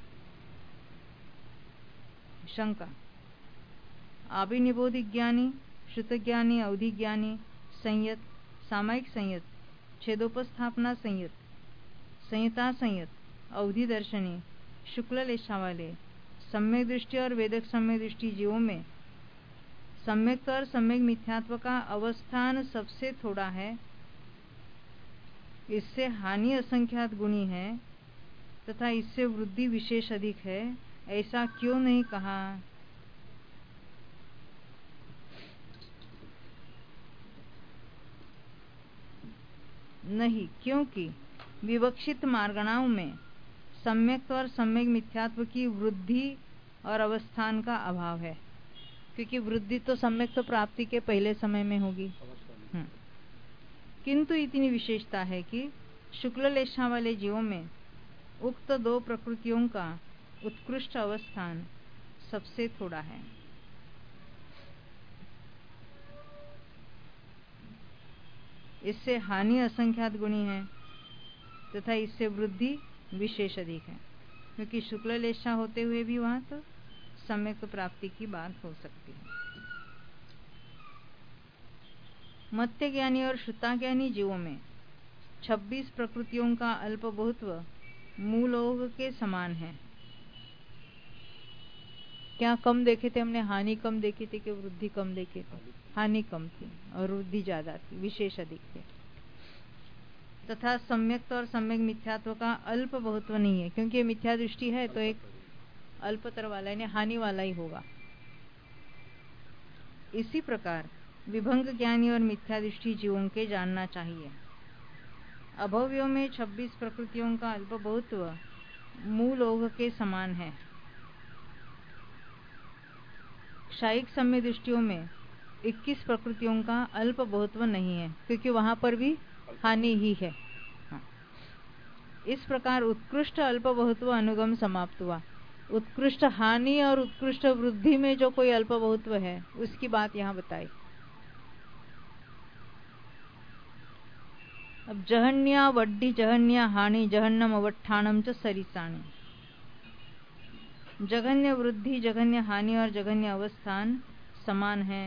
शंका, आभिनिबोधि ज्ञानी, श्रुत ज्ञानी, अवधि ज्ञानी, संयत, सामायिक संयत, छेदोपस्थापना संयत, संयता संयत, अवधि दर्शनी, शुक्ल लेशा वाले सम्यक दृष्टि और वेदक सम्यक दृष्टि जीवों में सम्यक और सम्यक मिथ्यात्व का अवस्थान सबसे थोड़ा है, इससे हानि असंख्यात गुणी है तथा इससे वृद्धि विशेष अधिक है, ऐसा क्यों नहीं कहा? नहीं, क्योंकि विवक्षित मार्गणाओं में सम्यक और सम्यक मिथ्यात्व की वृद्धि और अवस्थान का अभाव है, क्योंकि वृद्धि तो सम्यक तो प्राप्ति के पहले समय में होगी। किंतु इतनी विशेषता है कि शुक्ल लेशा वाले जीवों में उक्त दो प्रकृतियों का उत्कृष्ट अवस्थान सबसे थोड़ा है। इससे हानि असंख्यात गुणी है तथा इससे वृद्धि विशेष अधिक है, क्योंकि शुक्ल लेशा होते हुए भी वहां तो सम्यक प्राप्ति की बात हो सकती है। मत्य ज्ञानी और श्रुताज्ञानी जीवों में 26 प्रकृतियों का अल्प बहुत्व मूलोग के समान है। क्या कम देखे थे हमने? हानि कम देखी थी कि वृद्धि कम देखे थे? हानि कम थी और वृद्धि ज्यादा थी, विशेष अधिक थे। तथा सम्यक और सम्यक मिथ्यात्व का अल्प बहुत्व नहीं है, क्योंकि ये मिथ्या दृष्टि है तो एक अल्पतर वाला यानी हानि वाला ही होगा। इसी प्रकार विभंग ज्ञानी और मिथ्या दृष्टि जीवों के जानना चाहिए। अभव्यों में 26 प्रकृतियों का अल्प बहुत्व मूलोग के समान है। क्षायिक सम्य दृष्टियों में 21 प्रकृतियों का अल्प बहुत्व नहीं है, क्योंकि वहां पर भी हानि ही है। इस प्रकार उत्कृष्ट अल्प बहुत्व अनुगम समाप्त हुआ। उत्कृष्ट हानि और उत्कृष्ट वृद्धि में जो कोई अल्प बहुत्व है उसकी बात यहाँ बताई। अब जहन्या वड्डी जहन्या हानि जहन्नम अवट्ठानम च सरिसाणी, जघन्य वृद्धि, जघन्य हानि और जघन्य अवस्थान समान है,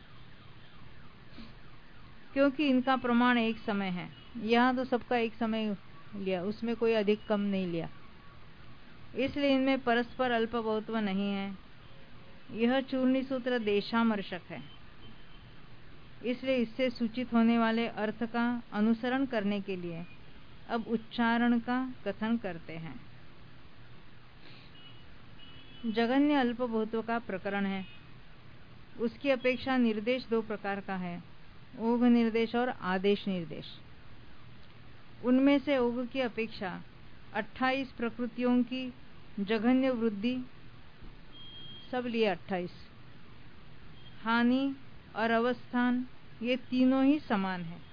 क्योंकि इनका प्रमाण एक समय है। यहाँ तो सबका एक समय लिया, उसमें कोई अधिक कम नहीं लिया, इसलिए इनमें परस्पर अल्प बहुत्व नहीं है। यह चूर्णी सूत्र देशामर्शक है, इसलिए इससे सूचित होने वाले अर्थ का अनुसरण करने के लिए अब उच्चारण का कथन करते हैं। जघन्य अल्प बहुत्व का प्रकरण है। उसकी अपेक्षा निर्देश दो प्रकार का है, ओघ निर्देश और आदेश निर्देश। उनमें से ओघ की अपेक्षा 28 प्रकृतियों की जघन्य वृद्धि, सब लिए 28, हानि और अवस्थान ये तीनों ही समान है,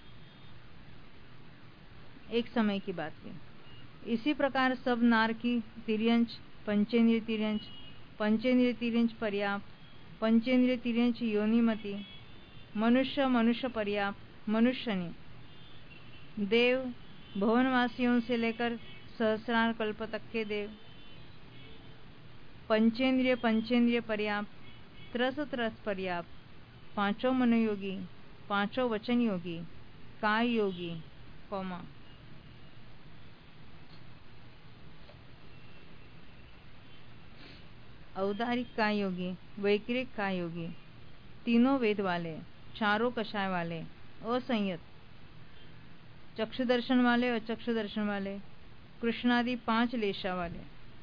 एक समय की बात है। इसी प्रकार सब नार की तिर्यंच, पंचेंद्रिय तिर्यंच, पंचेंद्रिय तिर्यंच पर्याप्त, पंचेंद्रिय तिर्यंच योनिमति, मनुष्य मनुष्य पर्याप्त, मनुष्यनी, देव भवनवासियों से लेकर सहस्रार कल्प तक के देव, पंचेंद्रिय पर्याप्त, त्रस पर्याप्त, पांचों मनोयोगी, पांचों वचन योगी, काय योगी, कौमा औदारिक काय योगी, वैक्रिक काय योगी, तीनों वेद वाले, चारों कषाय वाले, असंयत, चक्षु दर्शन वाले, अचक्षु दर्शन वाले, कृष्णादि 5 लेशा वाले।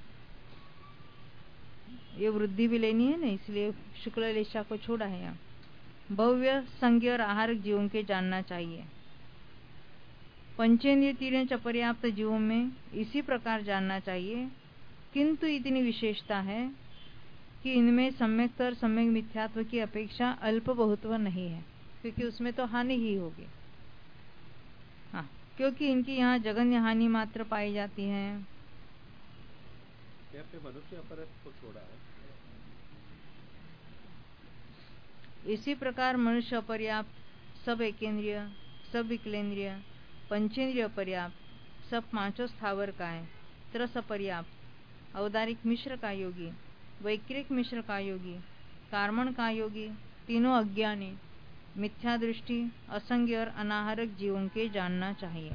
ये वृद्धि भी लेनी है ना, इसलिए शुक्ल लेशा को छोड़ा है यहाँ। भव्य, संज्ञ और आहारक जीवों के जानना चाहिए। पंचेंद्रिय तीन अपर्याप्त जीवों में इसी प्रकार जानना चाहिए, किंतु इतनी विशेषता है कि इनमें सम्यक्त और सम्यक मिथ्यात्व की अपेक्षा अल्प बहुत्व नहीं है, क्योंकि उसमें तो हानि ही होगी। हाँ, क्योंकि इनकी यहाँ जगन्य हानि मात्र पाई जाती है। मनुष्य अपरत्व को छोड़ा है। इसी प्रकार मनुष्य अपर्याप्त, सब एकेंद्रिय, सब विकलेंद्रिय, पंचेंद्रिय अपर्याप्त, सब 5 स्थावर का है, त्रस अपर्याप्त, औदारिक मिश्र का योगी, वैक्रिक मिश्र का योगी, कार्मण का योगी, तीनों अज्ञानी, मिथ्या दृष्टि, असंज्ञ और अनाहारक जीवों के जानना चाहिए।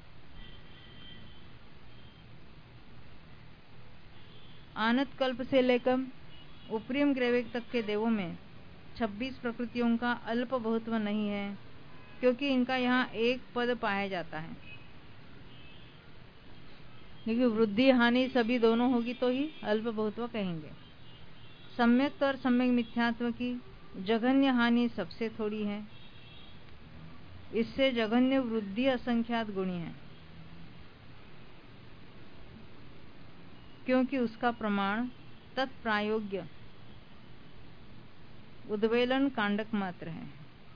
आनत कल्प से लेकर उपरिम ग्रेवेक तक के देवों में 26 प्रकृतियों का अल्प बहुत्व नहीं है, क्योंकि इनका यहाँ एक पद पाया जाता है। लेकिन वृद्धि हानि सभी दोनों होगी तो ही अल्प बहुत्व कहेंगे। सम्यक्त और सम्यक मिथ्यात्व की जघन्य हानि सबसे थोड़ी है, इससे जघन्य वृद्धि असंख्यात गुणी है, क्योंकि उसका प्रमाण तत्प्रायोग्य उद्वेलन कांडक मात्र है।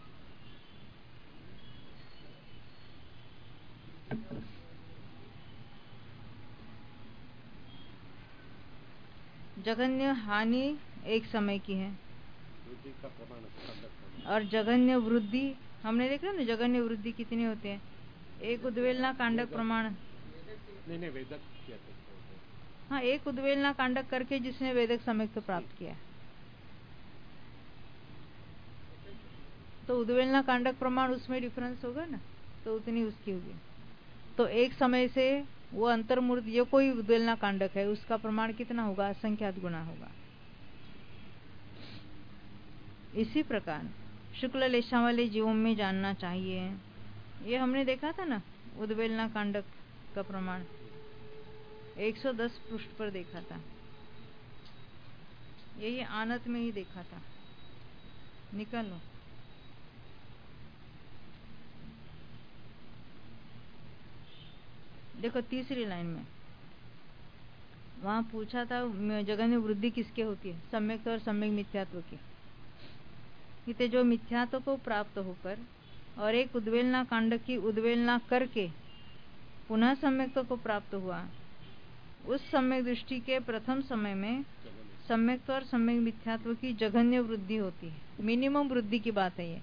जघन्य हानि एक समय की है, वृद्धि का प्रमाण और जघन्य वृद्धि हमने देखा ना, जघन्य वृद्धि कितनी होती है। एक उद्वेलना कांडक प्रमाण, नहीं वेदक किया। हाँ, एक उद्वेलना कांडक करके जिसने वेदक सम्यक्त प्राप्त किया, तो उद्वेलना कांडक प्रमाण उसमें डिफरेंस होगा ना, तो उतनी उसकी होगी। तो एक समय से वो अंतर्मूर्ति जो कोई उद्वेलना कांडक है उसका प्रमाण कितना होगा, असंख्यात गुना होगा। इसी प्रकार शुक्ल लेशा वाले जीवों में जानना चाहिए। ये हमने देखा था ना, उद्वेलना कांडक का प्रमाण 110 पृष्ठ पर देखा था, यही आनत में ही देखा था। निकाल लो। देखो तीसरी लाइन में वहां पूछा था जघन्य वृद्धि किसके होती है, सम्यक और सम्यक मिथ्यात्व की। इतने जो मिथ्यात्व को प्राप्त होकर और एक उद्वेलना कांड की उद्वेलना करके पुनः सम्यक को प्राप्त हुआ, उस सम्यक दृष्टि के प्रथम समय में सम्यक और सम्यक मिथ्यात्व की जघन्य वृद्धि होती है। मिनिमम वृद्धि की बात है ये।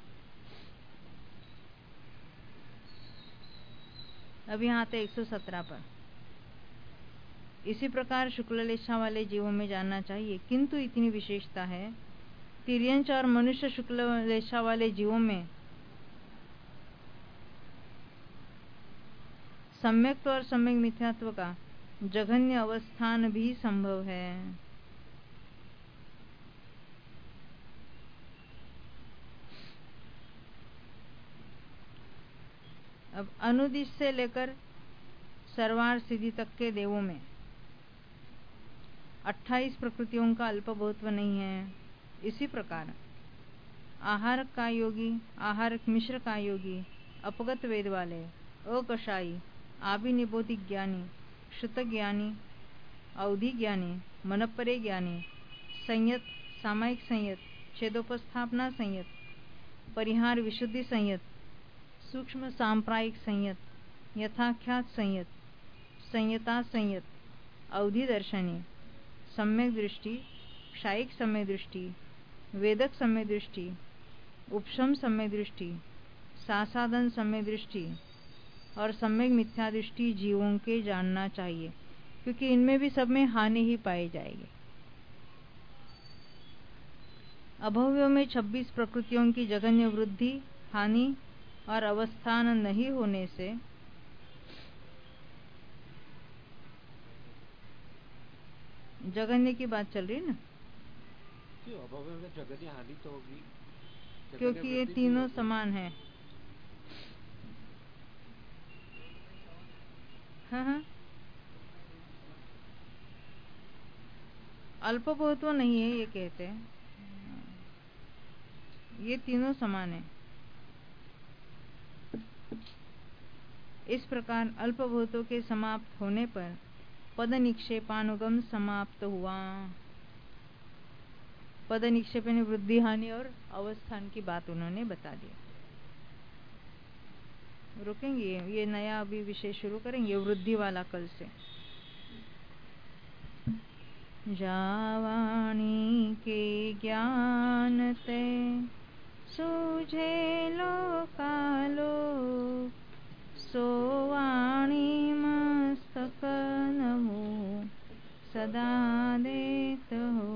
अब यहाँ आते 117 पर। इसी प्रकार शुक्ल लेशा वाले जीवों में जानना चाहिए, किंतु इतनी विशेषता है, तिर्यंच और मनुष्य शुक्ल लेशा वाले जीवों में सम्यक और सम्यक मिथ्यात्व का जघन्य अवस्थान भी संभव है। अब अनुदिश से लेकर सर्वार सिद्धि तक के देवों में 28 प्रकृतियों का अल्प बहुत्व नहीं है। इसी प्रकार आहारक का योगी, आहारक मिश्र का योगी, अपगत वेद वाले, अकषाई, आभिनिबोधिक ज्ञानी, श्रुत ज्ञानी, अवधि ज्ञानी, मनपरे ज्ञानी, संयत, सामायिक संयत, छेदोपस्थापना संयत, परिहार विशुद्धि संयत, सूक्ष्म सांप्रायिक संयत, यथाख्यात संयत, संयता संयत, अवधि दर्शनी, सम्यक दृष्टि, क्षायिक सम्यक दृष्टि, वेदक सम्यक दृष्टि, उपशम सम्यक दृष्टि, सासाधन सम्यक दृष्टि और सम्यक मिथ्या दृष्टि जीवों के जानना चाहिए, क्योंकि इनमें भी सब में हानि ही पाई जाएगी। अभव्यों में 26 प्रकृतियों की जघन्य वृद्धि, हानि और अवस्थान नहीं होने से जघन्य की बात चल रही है ना। क्यों अभव्य में जघन्य हानि तो होगी, क्योंकि ये तीनों समान है। हाँ, अल्पभूत्व नहीं है ये कहते हैं, ये तीनों समान है। इस प्रकार अल्पभूतों के समाप्त होने पर पद निक्षेपानुगम समाप्त हुआ। पद निक्षेप ने वृद्धि, हानि और अवस्थान की बात उन्होंने बता दी। रुकेंगे, ये नया अभी विषय शुरू करेंगे वृद्धि वाला कल से। जावाणी के ज्ञान ते सूझे लोकालो, सोवाणी मस्तक नमो सदा देत हो।